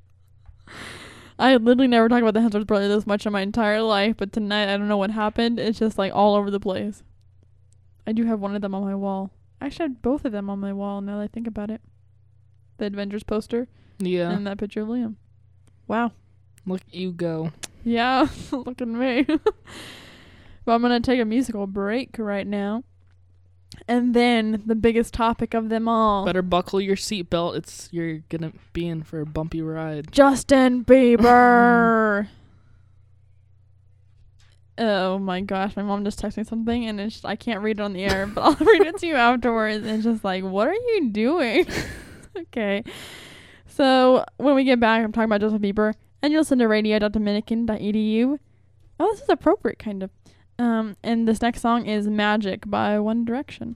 I literally never talked about the Hemsworth brothers this much in my entire life, but tonight I don't know what happened. It's just like all over the place. I do have one of them on my wall. I actually have both of them on my wall now that I think about it. The Avengers poster. Yeah. And that picture of Liam. Wow. Look you go. Yeah, look at me. But I'm going to take a musical break right now. And then the biggest topic of them all. Better buckle your seatbelt. You're gonna be in for a bumpy ride. Justin Bieber. Oh my gosh, my mom just texted me something and I can't read it on the air, but I'll read it to you afterwards. And it's just like, what are you doing? Okay. So when we get back, I'm talking about Justin Bieber, and you listen to radio.dominican.edu. Oh, this is appropriate, kind of. And this next song is Magic by One Direction.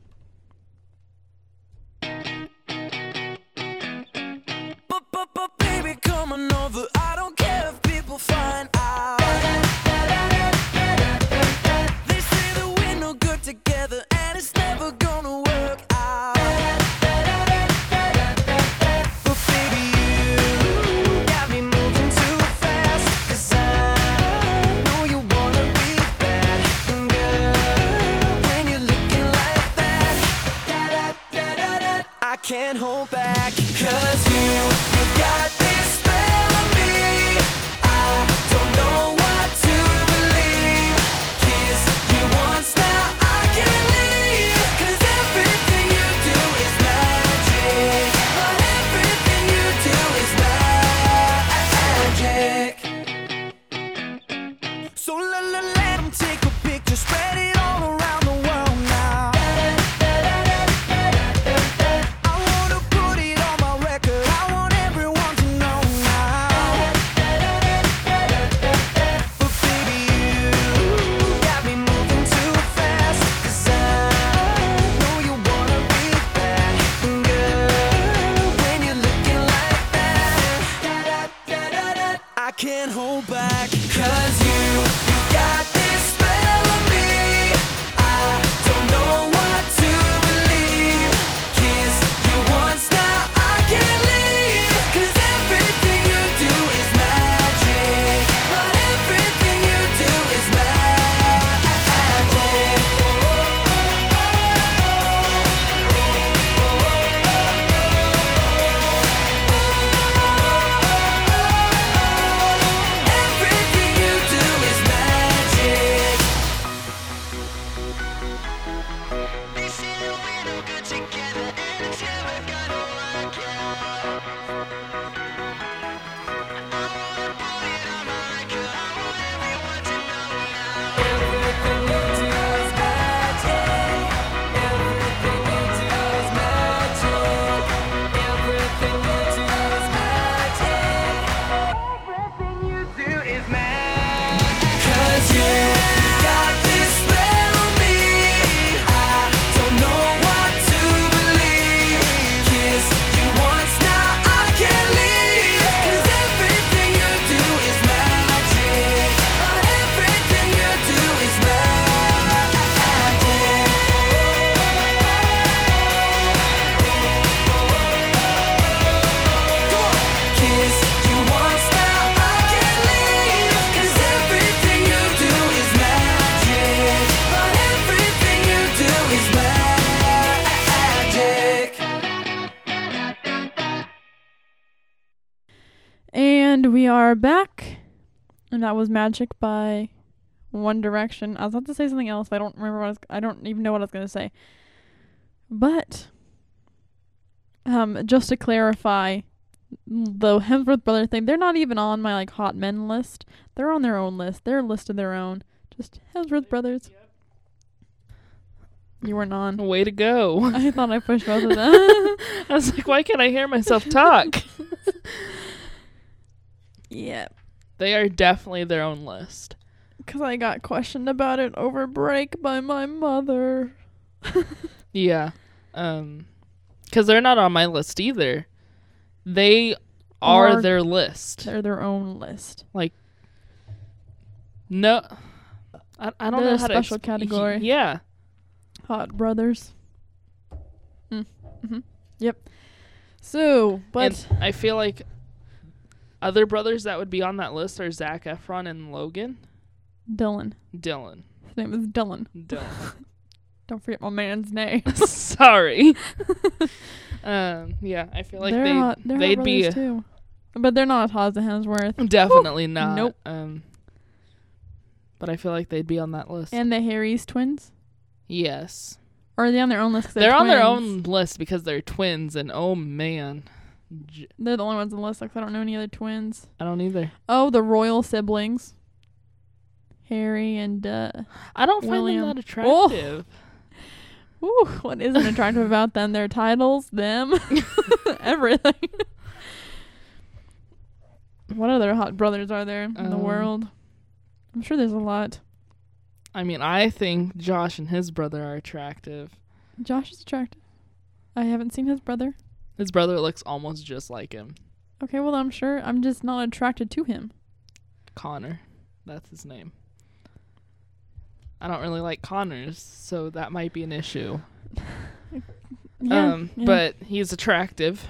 But baby, come on over. I don't care if people find out. They say that we're no good together and it's never gonna work out. But baby, you got me moving too fast, 'cause I know you wanna be bad. And girl, when you're looking like that, I can't hold back, 'cause you got this spell on me. I don't know what to believe. Kiss you once, now I can't leave. 'Cause everything you do is magic. But everything you do is magic. So let 'em take a picture, spread it all around the world now. I wanna put it on my record. I want everyone to know now. But baby, you got me moving too fast, 'cause I know you wanna be bad. And girl, when you're looking like that, we are back. And that was Magic by One Direction. I was about to say something else, but I don't remember I don't even know what I was going to say. But just to clarify, the Hemsworth brother thing, they're not even on my like hot men list. They're on their own list. They're a list of their own. Just Hemsworth brothers. You weren't on. Way to go. I thought I pushed both of them. I was like, why can't I hear myself talk? Yeah. They are definitely their own list. Because I got questioned about it over break by my mother. Yeah. Because they're not on my list either. They are their list. They're their own list. Like, no. I don't They're know a how to... special category. Yeah. Hot brothers. Mm-hmm. Yep. So, but... And I feel like other brothers that would be on that list are Zac Efron and Logan. Dylan. His name is Dylan. Don't forget my man's name. Sorry. Yeah, I feel like they'd be too. But they're not as hot as the Hemsworth. Definitely not. Nope. But I feel like they'd be on that list. And the Harry's twins? Yes. Or are they on their own list? 'Cause They're on their twins? own list because they're twins, and oh man. They're the only ones on the list because I don't know any other twins. I don't either. Oh, the royal siblings. Harry and I don't William. find them that attractive. Ooh, what isn't attractive about them? Their titles, them, everything. What other hot brothers are there in the world? I'm sure there's a lot. I mean, I think Josh and his brother are attractive. Josh is attractive. I haven't seen his brother. His brother looks almost just like him. Okay, well, I'm sure. I'm just not attracted to him. Connor. That's his name. I don't really like Connors, so that might be an issue. Yeah. But he's attractive.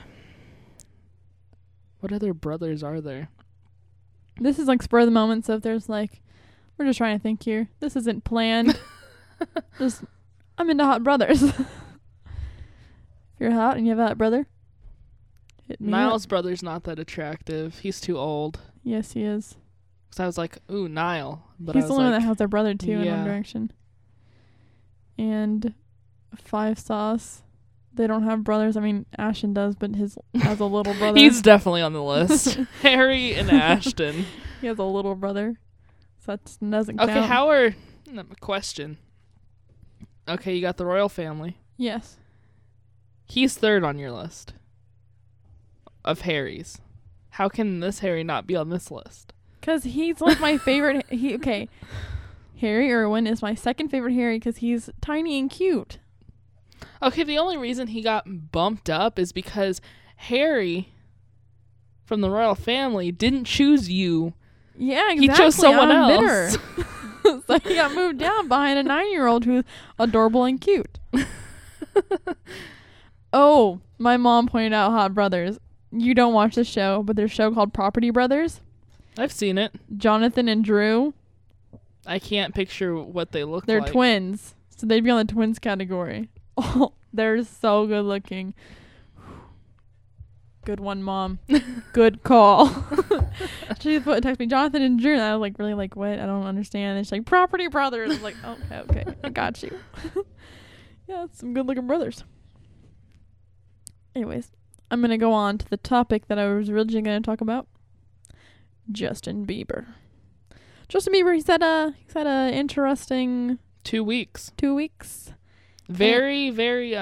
What other brothers are there? This is like spur of the moment, so if there's like, we're just trying to think here. This isn't planned. Just, I'm into hot brothers. If you're hot and you have a hot brother, hit me Niall's up. brother's not that attractive. He's too old. Yes, he is. So I was like, ooh, Niall. But He's I the was only one like, that has their brother too in yeah. One Direction. And Five Sauce. They don't have brothers. I mean, Ashton does, but his has a little brother. He's definitely on the list. Harry and Ashton. He has a little brother. So that doesn't count. Okay, question. Okay, you got the royal family. Yes. He's third on your list of Harrys. How can this Harry not be on this list? Because he's like my favorite. Harry Irwin is my second favorite Harry because he's tiny and cute. Okay, the only reason he got bumped up is because Harry from the royal family didn't choose you. Yeah, exactly. He chose someone I'm else. bitter. So he got moved down behind a 9-year-old who's adorable and cute. Oh, my mom pointed out Hot Brothers. You don't watch the show, but there's a show called Property Brothers. I've seen it. Jonathan and Drew. I can't picture what they look They're like. twins. So they'd be on the twins category. Oh, they're so good looking. Good one, Mom. Good call. She texted me, Jonathan and Drew. And I was like, really, like, what? I don't understand. And she's like, Property Brothers. I was like, okay, I got you. Yeah, it's some good looking brothers. Anyways, I'm going to go on to the topic that I was originally going to talk about. Justin Bieber. Justin Bieber, he's had a interesting 2 weeks. 2 weeks. Very, very,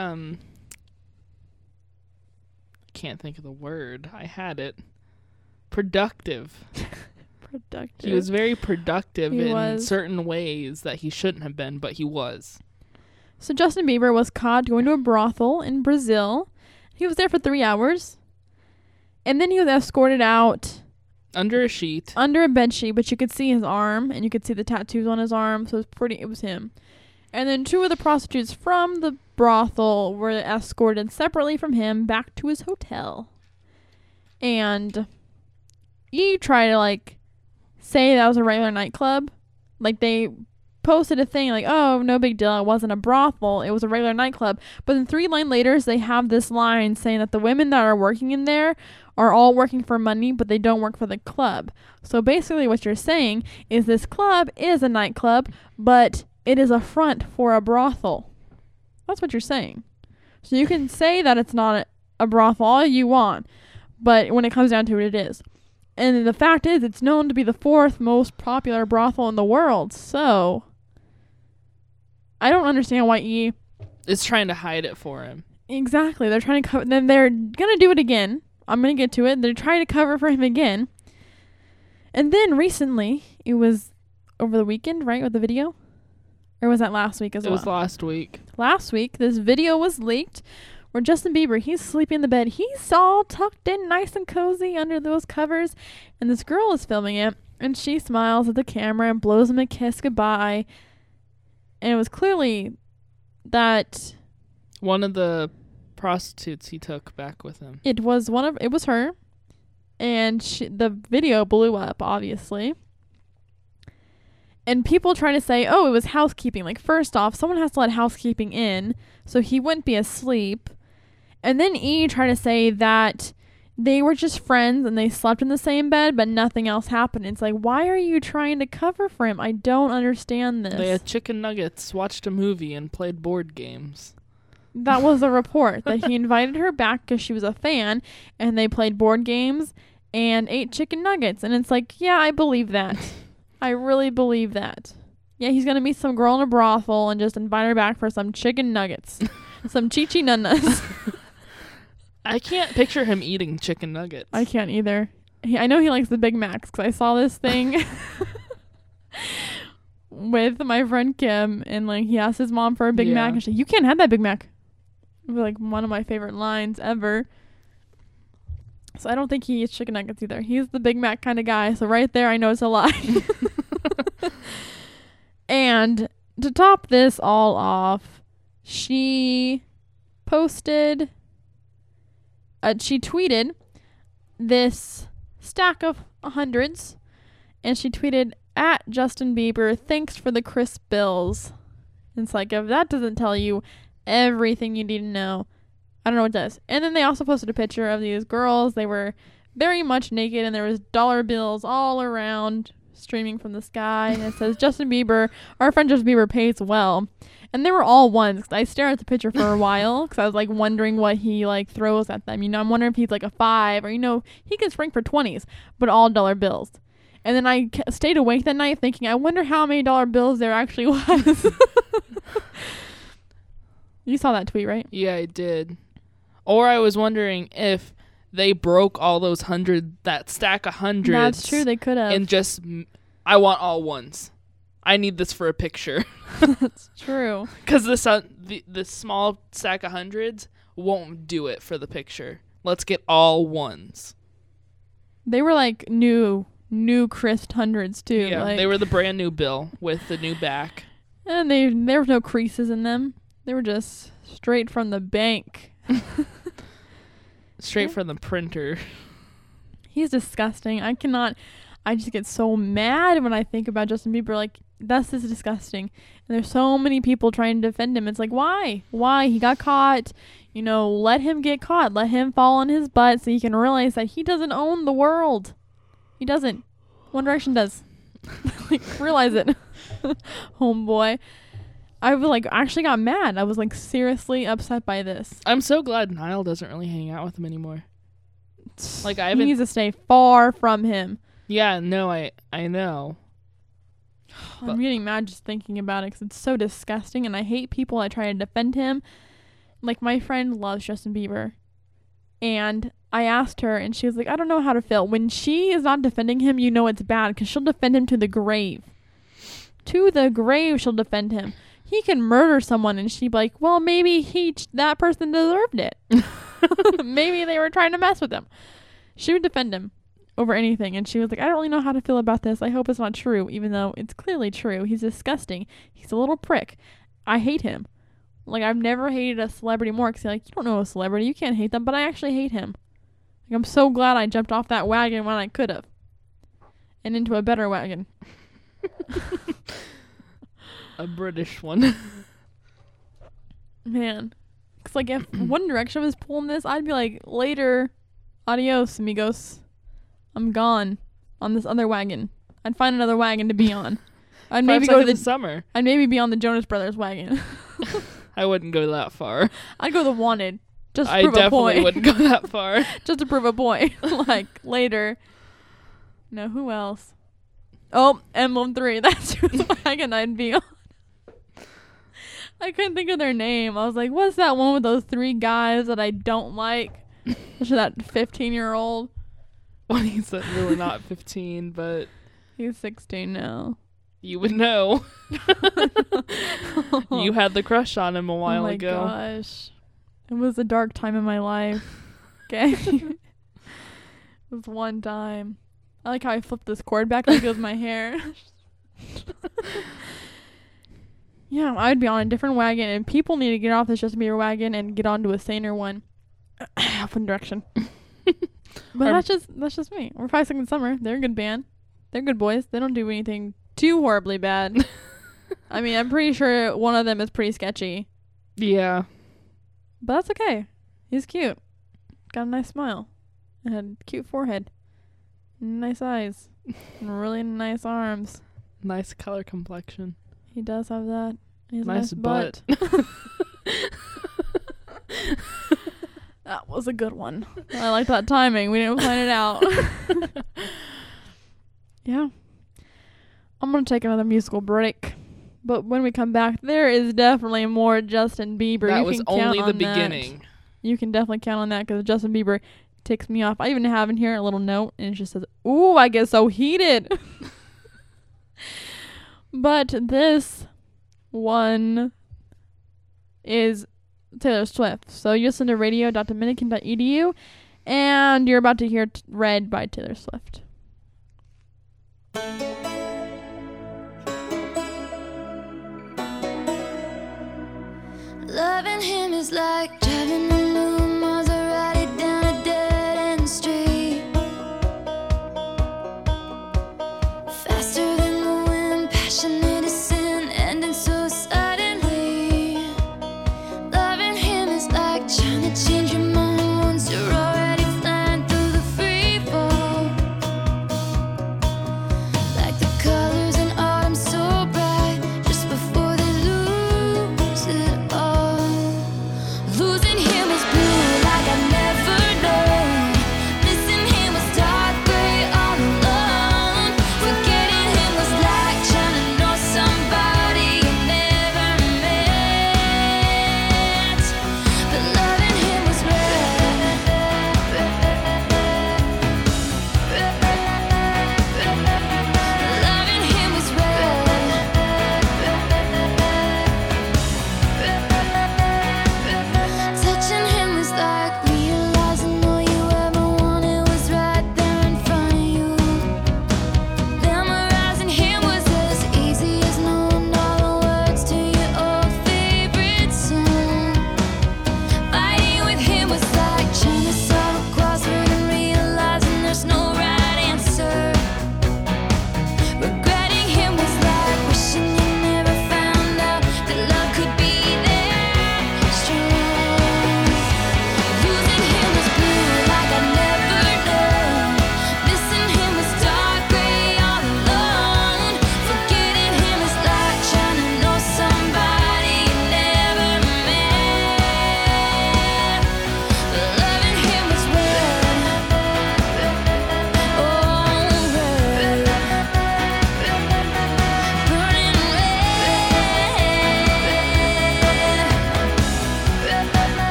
can't think of the word. I had it. Productive. Productive. He was very productive He in was. certain ways that he shouldn't have been, but he was. So Justin Bieber was caught going to a brothel in Brazil. He was there for 3 hours. And then he was escorted out Under a sheet. under a bed sheet, but you could see his arm and you could see the tattoos on his arm, so it was him. And then 2 of the prostitutes from the brothel were escorted separately from him back to his hotel. And you try to like say that was a regular nightclub. Like they posted a thing like, oh, no big deal, it wasn't a brothel, it was a regular nightclub. But then 3 lines later, they have this line saying that the women that are working in there are all working for money, but they don't work for the club. So basically what you're saying is this club is a nightclub, but it is a front for a brothel. That's what you're saying. So you can say that it's not a brothel all you want, but when it comes down to it, it is. And the fact is, it's known to be the 4th most popular brothel in the world. So I don't understand why E... It's trying to hide it for him. Exactly. They're trying to cover... Then they're going to do it again. I'm going to get to it. They're trying to cover for him again. And then recently, it was over the weekend, right, with the video? Or was that last week as well? It was last week. Last week, this video was leaked where Justin Bieber, he's sleeping in the bed. He's all tucked in nice and cozy under those covers. And this girl is filming it. And she smiles at the camera and blows him a kiss goodbye. And it was clearly that... One of the prostitutes he took back with him. It was her. And the video blew up, obviously. And people trying to say, oh, it was housekeeping. Like, first off, someone has to let housekeeping in, so he wouldn't be asleep. And then E tried to say that they were just friends and they slept in the same bed, but nothing else happened. It's like, why are you trying to cover for him? I don't understand this. They had chicken nuggets, watched a movie, and played board games. That was the report, that he invited her back because she was a fan, and they played board games and ate chicken nuggets. And it's like, yeah, I believe that. I really believe that. Yeah, he's going to meet some girl in a brothel and just invite her back for some chicken nuggets. Some chichi-nanas. I can't picture him eating chicken nuggets. I can't either. I know he likes the Big Macs because I saw this thing with my friend Kim, and like he asked his mom for a Big Mac, and she's like, you can't have that Big Mac. It was like one of my favorite lines ever. So I don't think he eats chicken nuggets either. He's the Big Mac kind of guy. So right there, I know it's a lie. And to top this all off, she posted... she tweeted this stack of hundreds, and she tweeted, at Justin Bieber, thanks for the crisp bills. And it's like, if that doesn't tell you everything you need to know, I don't know what does. And then they also posted a picture of these girls. They were very much naked, and there was dollar bills all around streaming from the sky. And it says, Justin Bieber, our friend Justin Bieber pays well. And they were all ones. I stared at the picture for a while because I was like wondering what he like throws at them. You know, I'm wondering if he's like a 5 or, you know, he can spring for 20s, but all dollar bills. And then I stayed awake that night thinking, I wonder how many dollar bills there actually was. You saw that tweet, right? Yeah, I did. Or I was wondering if they broke all those that stack of hundreds. That's true, they could have. And just, I want all ones. I need this for a picture. That's true. Because the small stack of hundreds won't do it for the picture. Let's get all ones. They were like new crisp hundreds too. Yeah, like, they were the brand new bill with the new back. And there were no creases in them. They were just straight from the bank. Straight from the printer. He's disgusting. I just get so mad when I think about Justin Bieber. Like, this is disgusting. And there's so many people trying to defend him. It's like, why? Why? He got caught. You know, let him get caught. Let him fall on his butt so he can realize that he doesn't own the world. He doesn't. One Direction does. Like, realize it. Homeboy. I was like, actually got mad. I was like seriously upset by this. I'm so glad Niall doesn't really hang out with him anymore. Like, he needs to stay far from him. Yeah, no, I know. I'm getting mad just thinking about it because it's so disgusting, and I hate people that try to defend him. Like, my friend loves Justin Bieber, and I asked her, and she was like, I don't know how to feel. When she is not defending him, you know it's bad because she'll defend him to the grave. To the grave, she'll defend him. He can murder someone, and she'd be like, well, maybe that person deserved it. Maybe they were trying to mess with him. She would defend him over anything, and she was like, I don't really know how to feel about this. I hope it's not true, even though it's clearly true. He's disgusting. He's a little prick. I hate him. Like, I've never hated a celebrity more, because like, you don't know a celebrity. You can't hate them, but I actually hate him. Like, I'm so glad I jumped off that wagon when I could have. And into a better wagon. A British one. Man. Because, like, if One Direction was pulling this, I'd be like, later, Adios, amigos. I'm gone on this other wagon. I'd find another wagon to be on. I'd maybe go to the summer. I'd maybe be on the Jonas Brothers wagon. I wouldn't go that far. I'd go the Wanted. Just to I prove a definitely point. wouldn't go that far. Just to prove a point. Like, later. No, who else? Oh, Emblem 3. That's whose wagon I'd be on. I couldn't think of their name. I was like, what's that one with those 3 guys that I don't like? Especially that 15-year-old. Well, he's really not 15, but He's 16 now. you would know. You had the crush on him a while ago. Oh my gosh. It was a dark time in my life. Okay. It was one time. I like how I flipped this cord back like it was my hair. Yeah, I'd be on a different wagon, and people need to get off this Justin Bieber wagon and get onto a saner one. One Direction. But that's just me. We're 5 Seconds Summer. They're a good band. They're good boys. They don't do anything too horribly bad. I mean, I'm pretty sure one of them is pretty sketchy. Yeah. But that's okay. He's cute. Got a nice smile. And a cute forehead. Nice eyes. And really nice arms. Nice color complexion. He does have that. He has Nice a nice butt. That was a good one. I like that timing. We didn't plan it out. Yeah. I'm going to take another musical break. But when we come back, there is definitely more Justin Bieber. That You was can count only the on that. beginning. You can definitely count on that because Justin Bieber ticks me off. I even have in here a little note, and it just says, "Ooh, I get so heated." But this one is Taylor Swift. So you listen to radio.dominican.edu, and you're about to hear Red by Taylor Swift. Loving him is like driving a new Maserati down a dead-end street. Faster than the wind, passionate as sin, ending so suddenly. Loving him is like trying to change your mind once you're already flying through the free fall. Like the colors in autumn so bright, just before they lose it all. Lose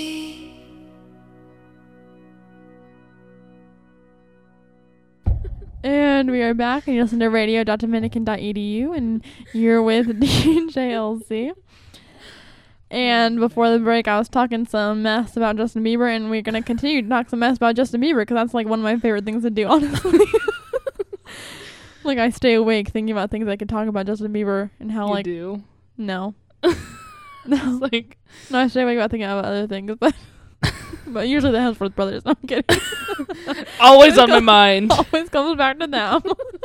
And we are back, and you listen to radio.dominican.edu, and you're with DJ LC. And before the break, I was talking some mess about Justin Bieber, and we're going to continue to talk some mess about Justin Bieber, because that's like one of my favorite things to do, honestly. Like, I stay awake thinking about things I could talk about Justin Bieber, and how, You like, do? no. It's like, No, I stay awake about thinking about other things, but but usually the Hemsworth brothers. No, I'm kidding. always on my mind. Always comes back to them.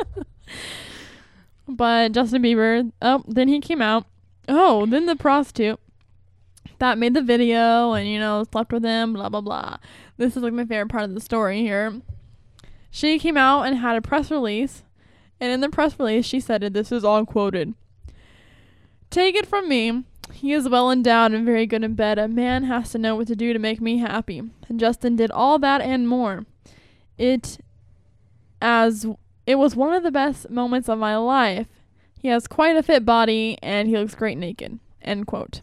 But Justin Bieber, then he came out. Oh, then the prostitute that made the video and, you know, slept with him, blah, blah, blah. This is like my favorite part of the story here. She came out and had a press release. And in the press release, she said, and this is all quoted, "Take it from me. He is well endowed and very good in bed. A man has to know what to do to make me happy. And Justin did all that and more. It was one of the best moments of my life. He has quite a fit body and he looks great naked." End quote.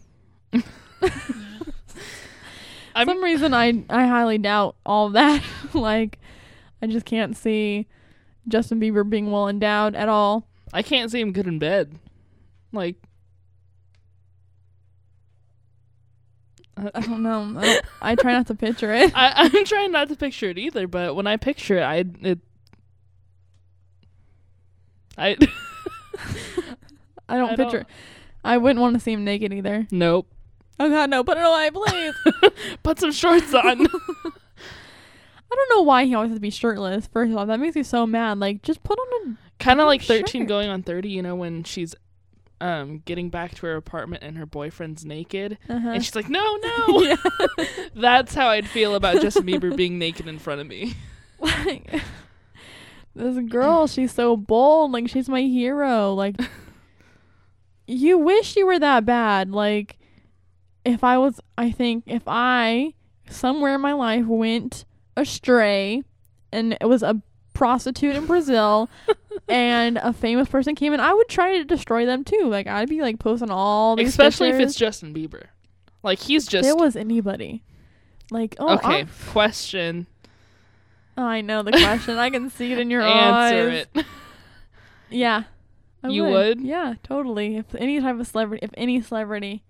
For some reason I highly doubt all of that. Like, I just can't see Justin Bieber being well endowed at all. I can't see him good in bed. Like, I don't know. I try not to picture it. I'm trying not to picture it either, but when I picture it, I don't picture. I wouldn't want to see him naked either. Nope. Oh God, no! Put it away, please. Put some shorts on. I don't know why he always has to be shirtless. First of all, that makes me so mad. Like, just put on a Kind of like shirt. 13 going on 30, you know, when she's getting back to her apartment and her boyfriend's naked. And she's like, no. Yeah. That's how I'd feel about Justin Bieber being naked in front of me. Like, this girl, she's so bold. Like, she's my hero. Like, you wish you were that bad. Like, if I somewhere in my life went astray and it was a prostitute in Brazil and a famous person came in, I would try to destroy them too. Like, I'd be like posting all these Especially if pictures. it's Justin Bieber. Like, he's just... If it was anybody. Like, oh, Okay, question. I know the question. I can see it in your eyes. Answer it. Yeah. I You would? Yeah, totally. If any type of celebrity, any celebrity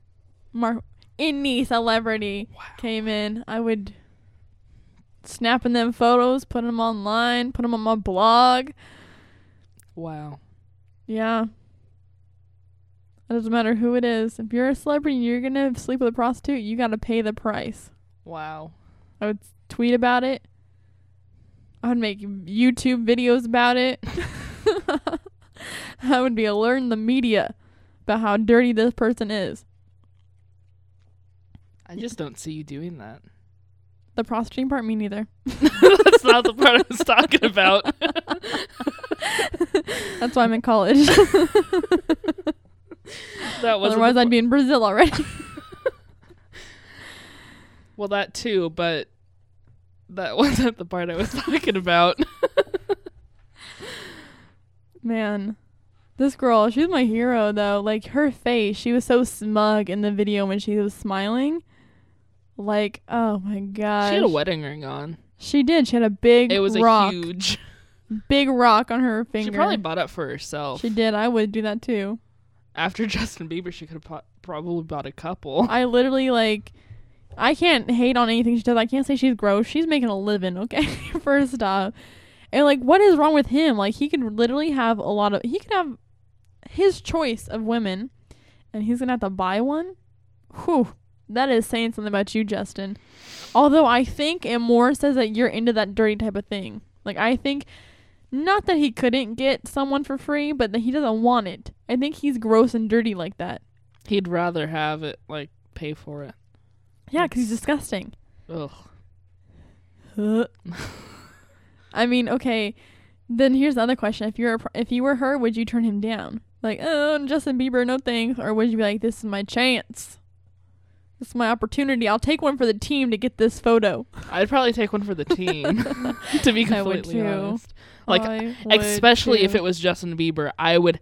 came in, I would snapping them photos, put them online, put them on my blog. Wow. Yeah. It doesn't matter who it is. If you're a celebrity and you're going to sleep with a prostitute, you got to pay the price. Wow. I would tweet about it. I would make YouTube videos about it. I would be alerting the media about how dirty this person is. I just don't see you doing that. The prostituting part, me neither. That's not the part I was talking about. That's why I'm in college. That wasn't Otherwise, I'd be in Brazil already. Well, that too, but that wasn't the part I was talking about. Man, this girl, she's my hero, though. Like, her face, she was so smug in the video when she was smiling. Like, oh my gosh. She had a wedding ring on. She did. She had a big It was rock. a huge... Big rock on her finger. She probably bought it for herself. She did. I would do that, too. After Justin Bieber, she could have probably bought a couple. I literally, like... I can't hate on anything she does. I can't say she's gross. She's making a living, okay? First off. And, like, what is wrong with him? Like, he could literally have he could have his choice of women, and he's gonna have to buy one? Whew. That is saying something about you, Justin. Although I think it more says that you're into that dirty type of thing. Like, I think, not that he couldn't get someone for free, but that he doesn't want it. I think he's gross and dirty like that. He'd rather have it, like, pay for it. Yeah, because he's disgusting. Ugh. I mean, okay. Then here's the other question: if you were her, would you turn him down? Like, oh, Justin Bieber, no thanks, or would you be like, this is my chance, this is my opportunity. I'll take one for the team to get this photo. I'd probably take one for the team, to be I would completely too. honest. Like, I would especially too. if it was Justin Bieber, I would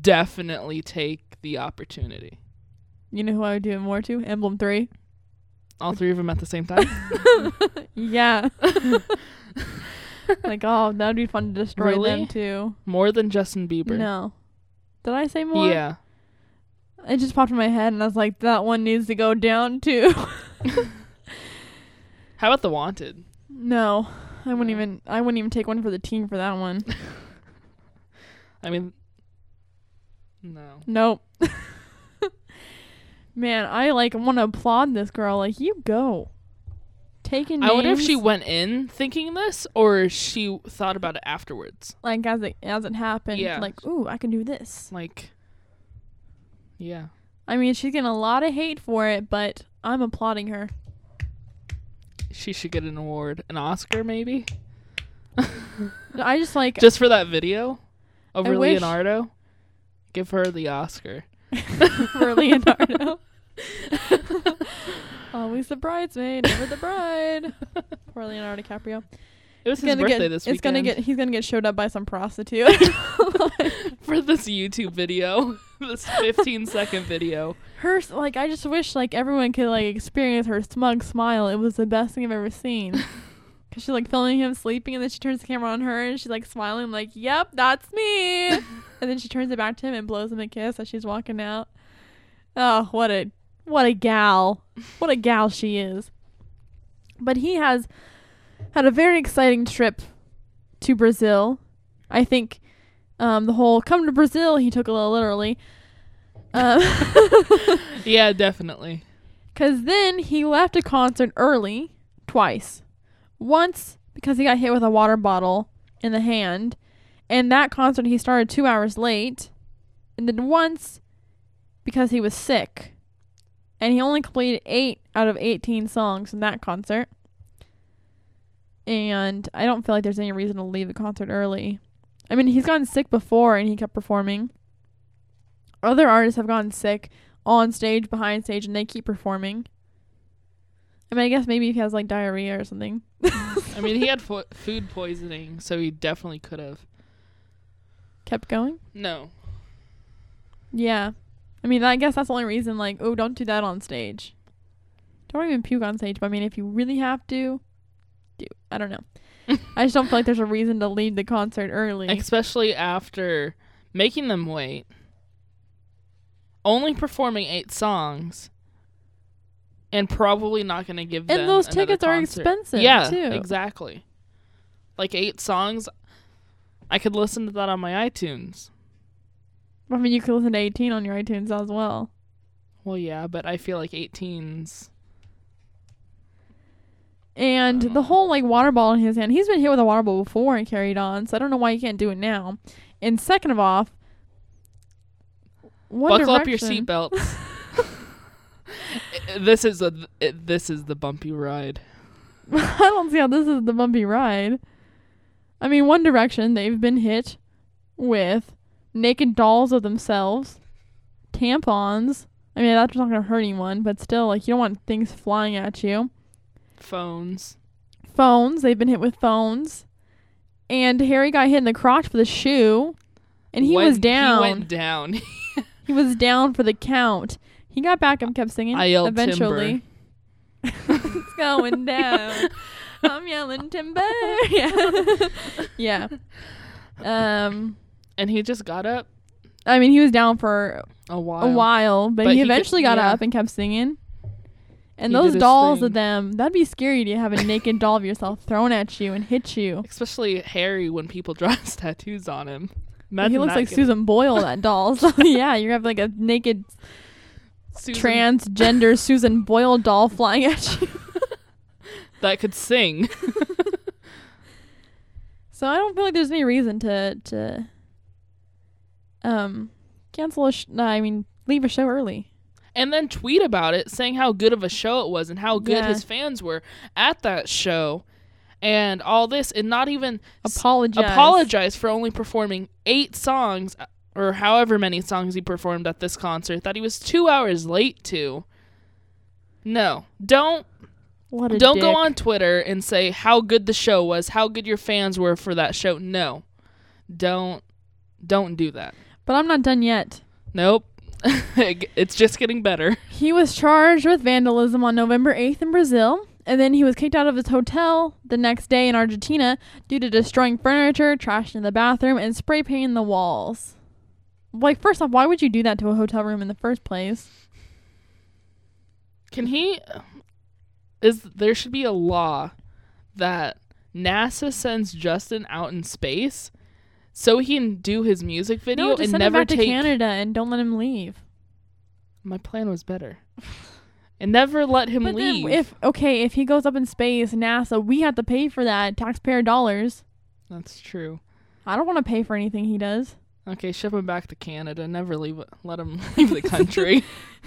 definitely take the opportunity. You know who I would do it more to? Emblem 3. All three of them at the same time? Yeah. Like, oh, that'd be fun to destroy Really? them too. More than Justin Bieber. No. Did I say more? Yeah. It just popped in my head, and I was like, that one needs to go down too. How about The Wanted? No, I wouldn't No. even take one for the team for that one. I mean, no. Nope. Man, I want to applaud this girl. Like, you go. Taking names. I wonder if she went in thinking this, or she thought about it afterwards. like as it happened. Yeah. Like, ooh, I can do this. Like, yeah. I mean, she's getting a lot of hate for it, but I'm applauding her. She should get an award. An Oscar, maybe? I just like Just for that video over I wish- Leonardo? Give her the Oscar. for Leonardo. Always the bridesmaid, never the bride. Poor Leonardo DiCaprio. It was his birthday this weekend. He's gonna get showed up by some prostitute. For this YouTube video. This 15-second video. I just wish everyone could experience her smug smile. It was the best thing I've ever seen. Cause she's filming him sleeping, and then she turns the camera on her, and she's smiling like, "Yep, that's me." And then she turns it back to him and blows him a kiss as she's walking out. Oh, what a gal! What a gal she is. But he has had a very exciting trip to Brazil. I think the whole "come to Brazil" he took a little literally. Yeah, definitely. Because then he left a concert early twice. Once because he got hit with a water bottle in the hand. And that concert he started 2 hours late. And then once because he was sick. And he only completed 8 out of 18 songs in that concert. And I don't feel like there's any reason to leave a concert early. I mean, he's gotten sick before and he kept performing. Other artists have gotten sick on stage, behind stage, and they keep performing. I mean, I guess maybe if he has diarrhea or something. I mean, he had food poisoning, so he definitely could have. Kept going? No. Yeah. I mean, I guess that's the only reason, oh, don't do that on stage. Don't even puke on stage, but I mean, if you really have to, do. I don't know. I just don't feel like there's a reason to leave the concert early. Especially after making them wait. Only performing 8 songs. And probably not going to give them And those another tickets are concert. expensive, yeah, too. exactly. 8 songs, I could listen to that on my iTunes. I mean, you could listen to 18 on your iTunes as well. Well, yeah, but I feel like 18's... And the whole water bottle in his hand, he's been hit with a water bottle before and carried on, so I don't know why he can't do it now. And second of all, Buckle up your seatbelts. This is the bumpy ride. I don't see how this is the bumpy ride. I mean, One Direction, they've been hit with naked dolls of themselves, tampons. I mean, that's not going to hurt anyone, but still, you don't want things flying at you. Phones. They've been hit with phones. And Harry got hit in the crotch with a shoe. And he was down. He went down. He was down for the count. He got back and kept singing. I yelled eventually. It's going down. I'm yelling timber. Yeah. Yeah. And he just got up I mean, he was down for a while. but But he he could- eventually got yeah. up and kept singing. And He those did his dolls thing. of them, that'd be scary to have a naked doll of yourself thrown at you and hit you. Especially Harry when people draw his tattoos on him. He Imagine looks that like getting- Susan Boyle, that doll. So yeah, you're gonna have a naked Susan transgender Susan Boyle doll flying at you. that could sing. So I don't feel like there's any reason to cancel leave a show early. And then tweet about it, saying how good of a show it was and how good Yeah. his fans were at that show and all this, and not even apologize for only performing 8 songs or however many songs he performed at this concert that he was 2 hours late to. No, don't What a go dick. on Twitter and say how good the show was, how good your fans were for that show. No, don't do that. But I'm not done yet. Nope. It's just getting better. He was charged with vandalism on November 8th in Brazil, and then he was kicked out of his hotel the next day in Argentina due to destroying furniture, trashing the bathroom, and spray painting the walls. Like, first off, why would you do that to a hotel room in the first place? There should be a law that NASA sends Justin out in space so he can do his music video No, just and send never him back take. to Canada and don't let him leave. My plan was better. And never let him But leave. then if he goes up in space, NASA, we have to pay for that, taxpayer dollars. That's true. I don't want to pay for anything he does. Okay, ship him back to Canada. Never let him leave the country.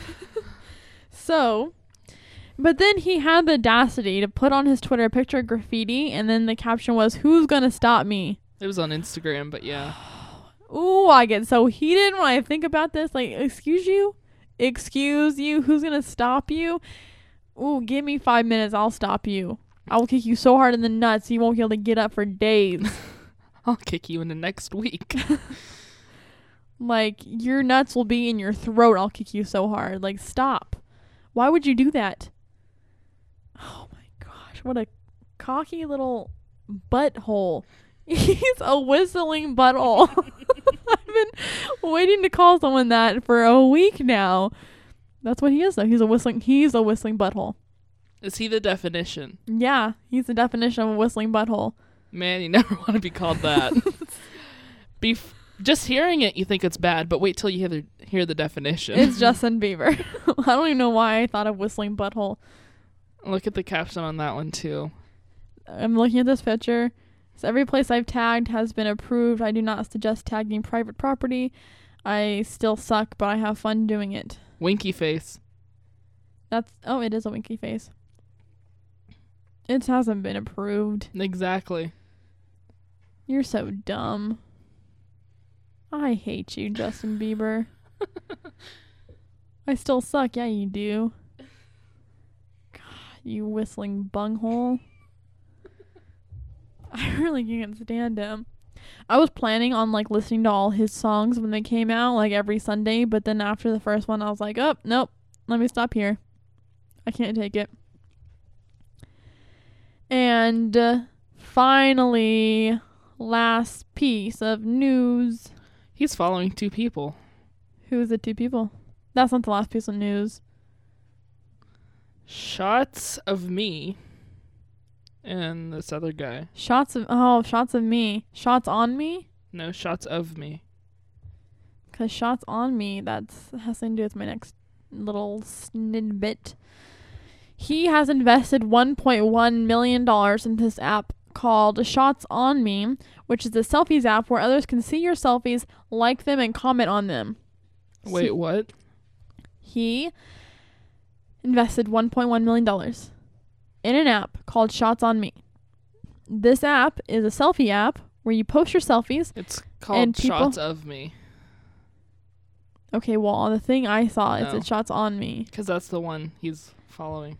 So, but then he had the audacity to put on his Twitter a picture of graffiti, and then the caption was, "Who's gonna stop me?" It was on Instagram, but yeah. Ooh, I get so heated when I think about this. Like, excuse you? Who's gonna stop you? Ooh, give me 5 minutes, I'll stop you. I will kick you so hard in the nuts you won't be able to get up for days. I'll kick you in the next week. Like, your nuts will be in your throat. I'll kick you so hard. Like, stop. Why would you do that? Oh my gosh, what a cocky little butthole. He's a whistling butthole. I've been waiting to call someone that for a week now. That's what he is, though. He's a whistling butthole. Is he the definition? Yeah, he's the definition of a whistling butthole. Man, you never want to be called that. Just hearing it, you think it's bad, but wait till you hear the definition. It's Justin Bieber. I don't even know why I thought of whistling butthole. Look at the caption on that one, too. I'm looking at this picture. So every place I've tagged has been approved. I do not suggest tagging private property. I still suck, but I have fun doing it. Winky face. It is a winky face. It hasn't been approved. Exactly. You're so dumb. I hate you, Justin Bieber. I still suck. Yeah, you do. God, you whistling bunghole. I really can't stand him. I was planning on listening to all his songs when they came out every Sunday, but then after the first one I was like, oh, nope, let me stop here. I can't take it. And finally, last piece of news. He's following 2 people. Who is the 2 people? That's not the last piece of news. Shots of me and this other guy. Shots of me. Shots on me? No, shots of me. Because shots on me, that has something to do with my next little snippet. He has invested $1.1 million in this app called Shots on Me, which is a selfies app where others can see your selfies, like them, and comment on them. Wait, what? He invested $1.1 million in an app called Shots on Me. This app is a selfie app where you post your selfies. It's called Shots of Me. Okay, well, on the thing I saw, it's Shots on Me. Because that's the one he's following.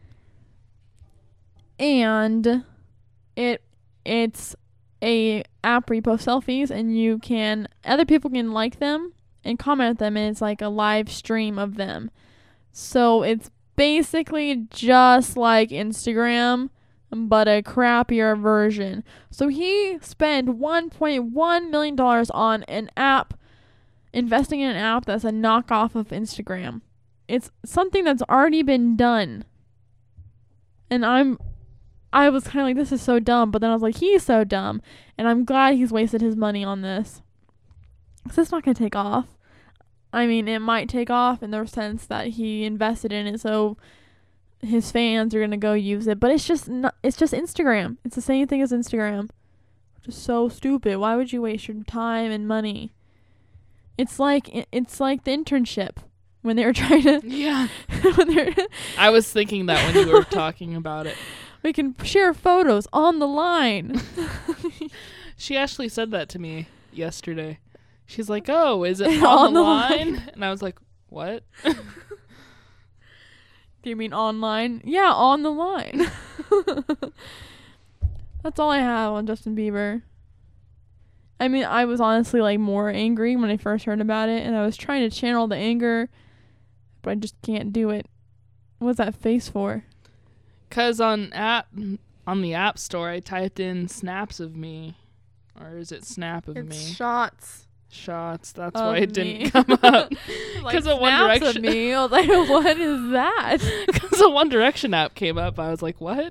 And it's a app where you post selfies and other people can like them and comment at them, and it's like a live stream of them. So it's basically just like Instagram, but a crappier version. So he spent $1.1 million on an app, investing in an app that's a knockoff of Instagram. It's something that's already been done. And I was kind of like, this is so dumb, but then I was like, he's so dumb. And I'm glad he's wasted his money on this. Because it's not going to take off. I mean, it might take off in the sense that he invested in it, so his fans are going to go use it. But it's just Instagram. It's the same thing as Instagram. Which is so stupid. Why would you waste your time and money? It's like the internship when they were trying to... Yeah. I was thinking that when you were talking about it. We can share photos on the line. She actually said that to me yesterday. She's like, oh, is it on the line? And I was like, what? Do you mean online? Yeah, on the line. That's all I have on Justin Bieber. I mean, I was honestly more angry when I first heard about it, and I was trying to channel the anger but I just can't do it. What's that face for? 'Cause on the App Store, I typed in snaps of me. Or is it snap of me? shots. Shots. That's of why it me. didn't come up. Like 'Cause of One snaps Direction. of me. I was like, what is that? Because the One Direction app came up. I was like, what?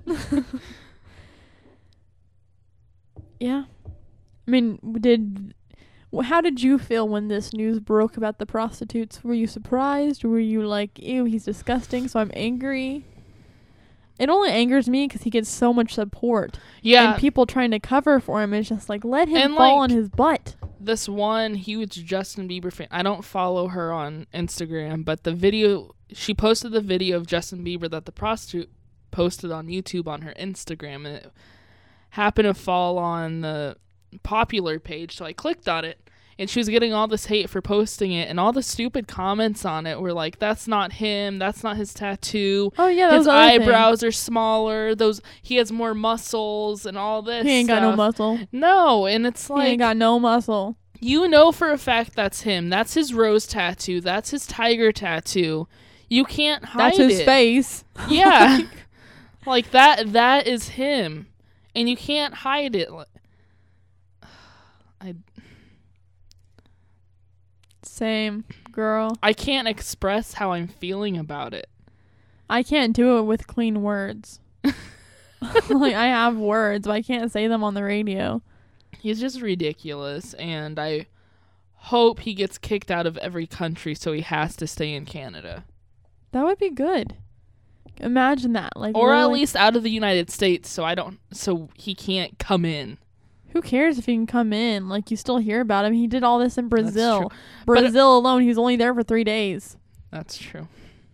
Yeah. I mean, how did you feel when this news broke about the prostitutes? Were you surprised? Were you like, ew, he's disgusting, so I'm angry? It only angers me because he gets so much support. Yeah. And people trying to cover for him is just like, let him And, fall like, on his butt. This one huge Justin Bieber fan. I don't follow her on Instagram, but she posted the video of Justin Bieber that the prostitute posted on YouTube on her Instagram, and it happened to fall on the popular page, so I clicked on it, and she was getting all this hate for posting it, and all the stupid comments on it were like, that's not him, that's not his tattoo, Oh, yeah, that his was the other thing. eyebrows are smaller, he has more muscles and all this He ain't got no stuff. muscle. No, and it's He like, ain't got no muscle. you know for a fact that's him. That's his rose tattoo. That's his tiger tattoo. You can't hide That's his it. face. Yeah. Like that is him. And you can't hide it. Same, girl. I can't express how I'm feeling about it. I can't do it with clean words. Like, I have words, but I can't say them on the radio. He's just ridiculous, and I hope he gets kicked out of every country so he has to stay in Canada. That would be good. Imagine that. Like, Or at literally- least out of the United States so he can't come in. Who cares if he can come in? Like, you still hear about him. He did all this in That's Brazil. true. But Brazil alone, he was only there for 3 days. That's true.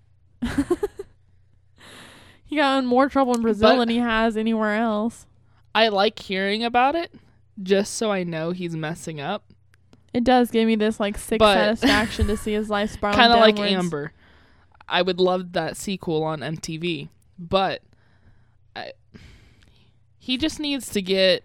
He got in more trouble in Brazil But- than he has anywhere else. I like hearing about it just so I know he's messing up. It does give me this, like, sick But- satisfaction to see his life spiraling Kind of like downwards. Amber. I would love that sequel on MTV, but he just needs to get...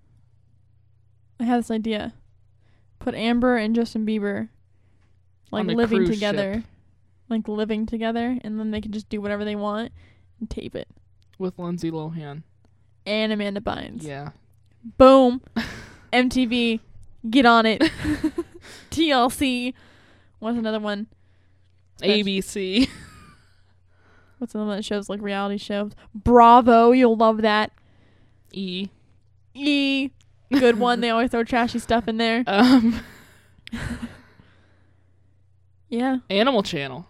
I had this idea. Put Amber and Justin Bieber, like, On a living cruise together. ship. Like, living together, and then they can just do whatever they want and tape it. with Lindsay Lohan. And Amanda Bynes. Yeah. Boom. MTV. Get on it. TLC. What's another one? ABC. What's another one that shows, like, reality shows? Bravo. You'll love that. E. Good one. They always throw trashy stuff in there. Yeah. Animal Channel.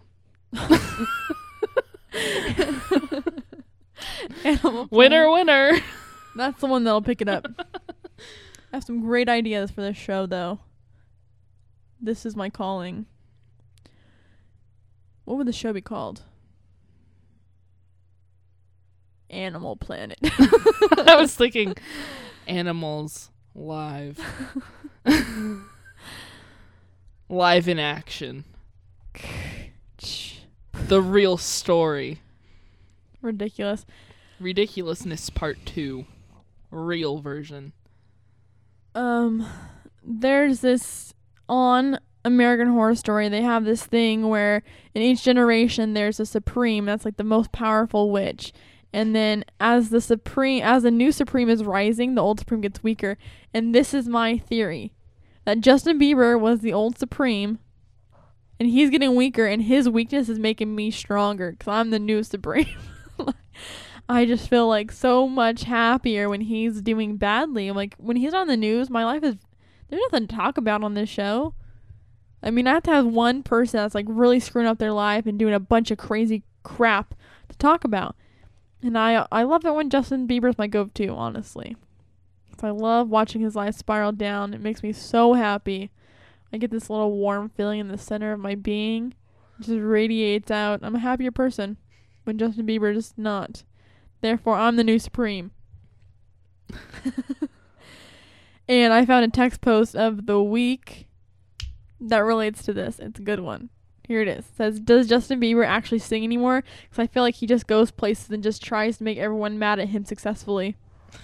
Animal Winner, Planet. winner. That's the one that'll pick it up. I have some great ideas for this show, though. This is my calling. What would the show be called? Animal Planet. I was thinking Animals Live. Live in action. The real story. Ridiculous. Ridiculousness Part 2. Real version. There's this on American Horror Story. They have this thing where in each generation there's a supreme that's like the most powerful witch. And then as the new supreme is rising, the old supreme gets weaker. And this is my theory. That Justin Bieber was the old supreme and he's getting weaker and his weakness is making me stronger because I'm the new supreme. I just feel like so much happier when he's doing badly. Like, when he's on the news, my life is... There's nothing to talk about on this show. I mean, I have to have one person that's, like, really screwing up their life and doing a bunch of crazy crap to talk about. And I love it when Justin Bieber's my go-to, honestly. I love watching his life spiral down. It makes me so happy. I get this little warm feeling in the center of my being. It just radiates out. I'm a happier person when Justin Bieber is not. Therefore, I'm the new supreme. And I found a text post of the week that relates to this. It's a good one. Here it is. It says, does Justin Bieber actually sing anymore? Because I feel like he just goes places and just tries to make everyone mad at him successfully.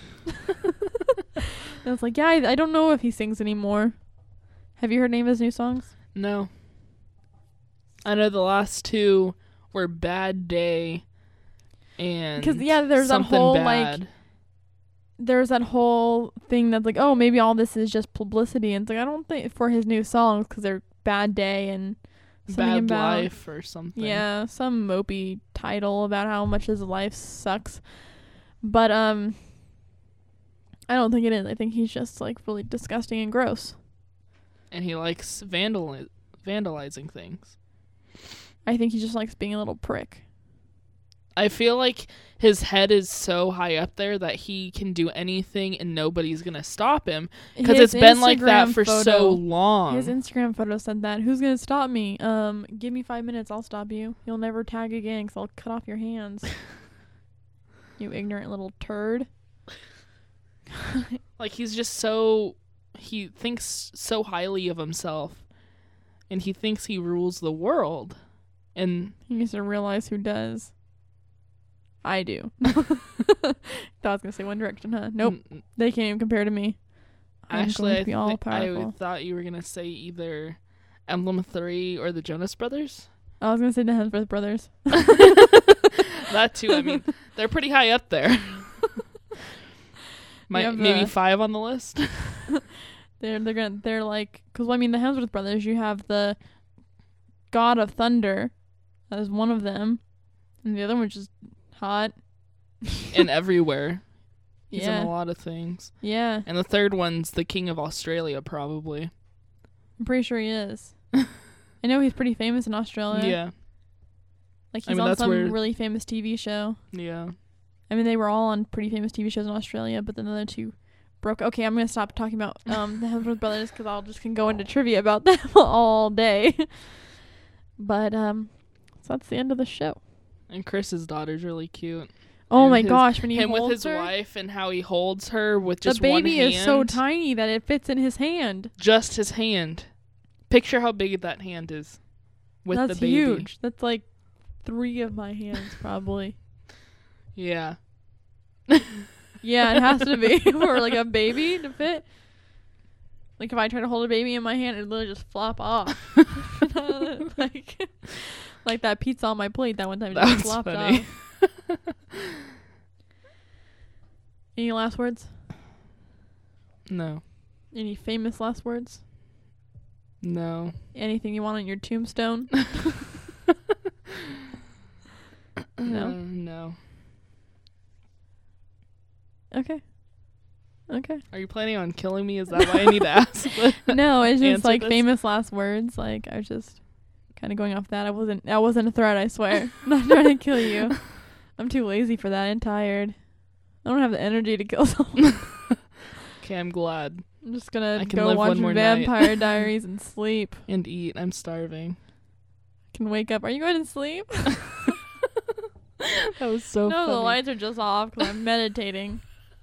And it's like, yeah, I don't know if he sings anymore. Have you heard any of his new songs? No. I know the last two were Bad Day and Because there's that Something whole Bad. there's that whole thing that's like, oh, maybe all this is just publicity, and it's like I don't think for his new songs because they're Bad Day and something Bad about Life or something. yeah, some mopey title about how much his life sucks. But I don't think it is. I think he's just like really disgusting and gross. And he likes vandalizing things. I think he just likes being a little prick. I feel like his head is so high up there that he can do anything and nobody's going to stop him. Because His it's been like that Instagram for so photo- long. His Instagram photo said that. Who's going to stop me? Give me 5 minutes. I'll stop you. You'll never tag again because I'll cut off your hands. You ignorant little turd. Like, he's just so... He thinks so highly of himself. And he thinks he rules the world. And He needs to realize who does. I do. Thought I was going to say One Direction, huh? Nope. They can't even compare to me. I'm Actually, going to be all I powerful. thought you were going to say either Emblem 3 or the Jonas Brothers. I was going to say the Hemsworth Brothers. That too, I mean, they're pretty high up there. Maybe 5 on the list. They're like, because I mean the Hemsworth Brothers, you have the God of Thunder as one of them, and the other one's just hot. And everywhere. He's in Yeah, a lot of things. yeah, And the third one's the King of Australia, probably. I'm pretty sure he is. I know he's pretty famous in Australia. Yeah. Like I he's mean, on that's some where- really famous TV show. Yeah. I mean, they were all on pretty famous TV shows in Australia, but then the other two broke. Okay, I'm gonna stop talking about the Hemsworth Brothers because I'll just can go into trivia about them all day. But so that's the end of the show. And Chris's daughter's really cute. Oh And my his- gosh, when he Him with holds his her, wife and how he holds her with the just one hand. baby is so tiny that it fits in his hand. Just his hand. Picture how big that hand is with That's the baby. huge. That's like 3 of my hands probably. Yeah. Yeah, it has to be for like a baby to fit. Like if I try to hold a baby in my hand, it'd literally just flop off. like that pizza on my plate that one time That just was flopped funny. off. Any last words? No. Any famous last words? No. Anything you want on your tombstone? No? No. Okay. Okay. Are you planning on killing me? Is that why I need to ask? No, it's just Answer like this? famous last words. Like I was just kind of going off that. I wasn't a threat, I swear. I'm not trying to kill you. I'm too lazy for that and tired. I don't have the energy to kill someone. Okay, I'm glad. I'm just gonna I can go live watch one more night. Vampire Diaries and sleep. And eat. I'm starving. Can wake up. Are you going to sleep? That was so No, funny. the lights are just off because I'm meditating.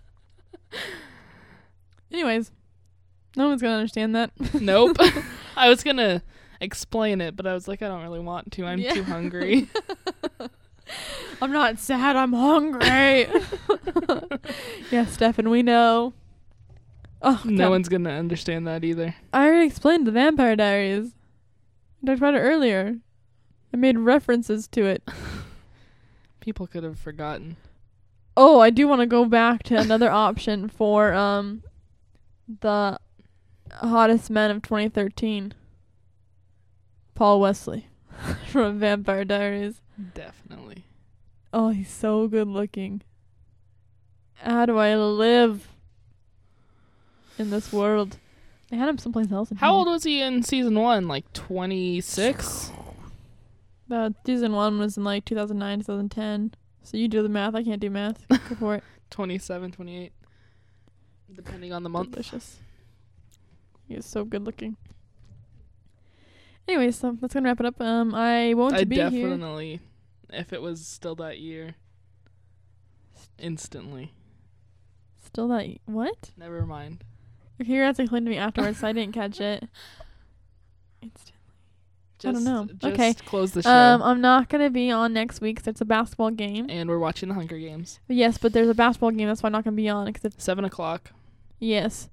Anyways, no one's gonna understand that. Nope. I was going to explain it, but I was like, I don't really want to. I'm Yeah. too hungry. I'm not sad. I'm hungry. Yeah, Stefan, we know. Oh, No God. one's going to understand that either. I already explained the Vampire Diaries. I talked about it earlier. I made references to it. People could have forgotten. Oh, I do want to go back to another option for the hottest men of 2013. Paul Wesley from Vampire Diaries. Definitely. Oh, he's so good looking. How do I live in this world? They had him someplace else. In How here. old was he in season 1? Like 26? Season 1 was in like 2009, 2010. So you do the math. I can't do math. Go for it. 27, 28. Depending on the month. Delicious. He is so good looking. Anyways, so that's gonna wrap it up. I won't I'd be here. definitely, if it was still that year, instantly. Still that what? Never mind. Okay, you're gonna have to explain to me afterwards. So I didn't catch it. Just, I don't know. Just Okay. close the show. I'm not gonna be on next week 'cause it's a basketball game. And we're watching the Hunger Games. Yes, but there's a basketball game. That's why I'm not gonna be on. 'Cause it's 7 o'clock. yes.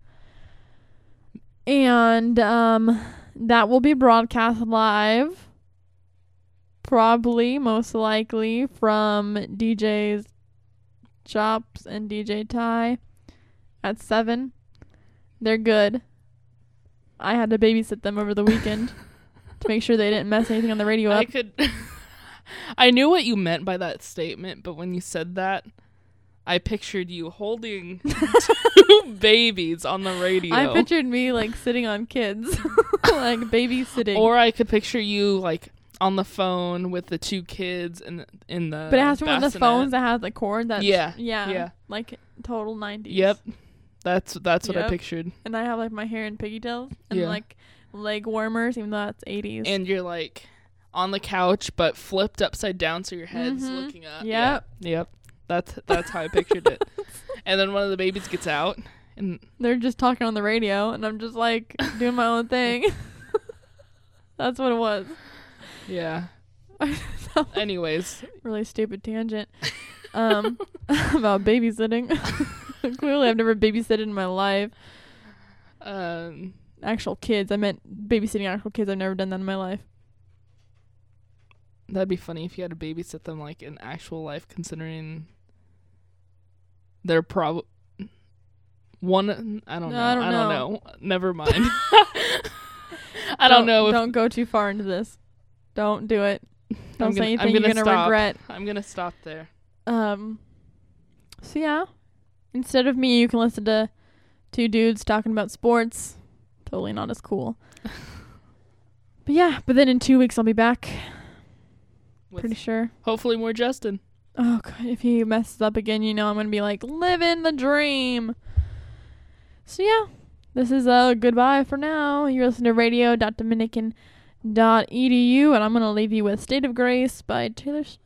And that will be broadcast live probably, most likely, from DJ's Chops and DJ Ty at 7. They're good. I had to babysit them over the weekend to make sure they didn't mess anything on the radio up. I knew what you meant by that statement, but when you said that, I pictured you holding 2 babies on the radio. I pictured me like sitting on kids, like babysitting. Or I could picture you like on the phone with the 2 kids in the. But it has to be one of the bassinet. phones that has the cord. That's, Yeah. yeah, like total 90s. Yep, that's what I Yep. pictured. And I have like my hair in pigtails and like leg warmers, even though that's 80s. And you're like on the couch, but flipped upside down, so your head's looking up. Yep. Yep. That's how I pictured it. And then one of the babies gets out, and they're just talking on the radio, and I'm just like doing my own thing. That's what it was. yeah. Anyways, Really stupid tangent. About babysitting. Clearly, I've never babysitted in my life. Actual kids. I meant babysitting actual kids. I've never done that in my life. that'd be funny if you had to babysit them like in actual life, considering they're probably one. I don't know. Never mind. I don't know. Don't go too far into this. Don't do it. Don't say anything I'm you're gonna stop. regret. I'm gonna stop there. So yeah, instead of me, you can listen to 2 dudes talking about sports. Totally not as cool. But then in 2 weeks I'll be back. With Pretty sure. hopefully more Justin. Oh God, if he messes up again, I'm gonna be like living the dream. So yeah, this is a goodbye for now. You're listening to radio.dominican.edu, and I'm gonna leave you with "State of Grace" by Taylor Swift.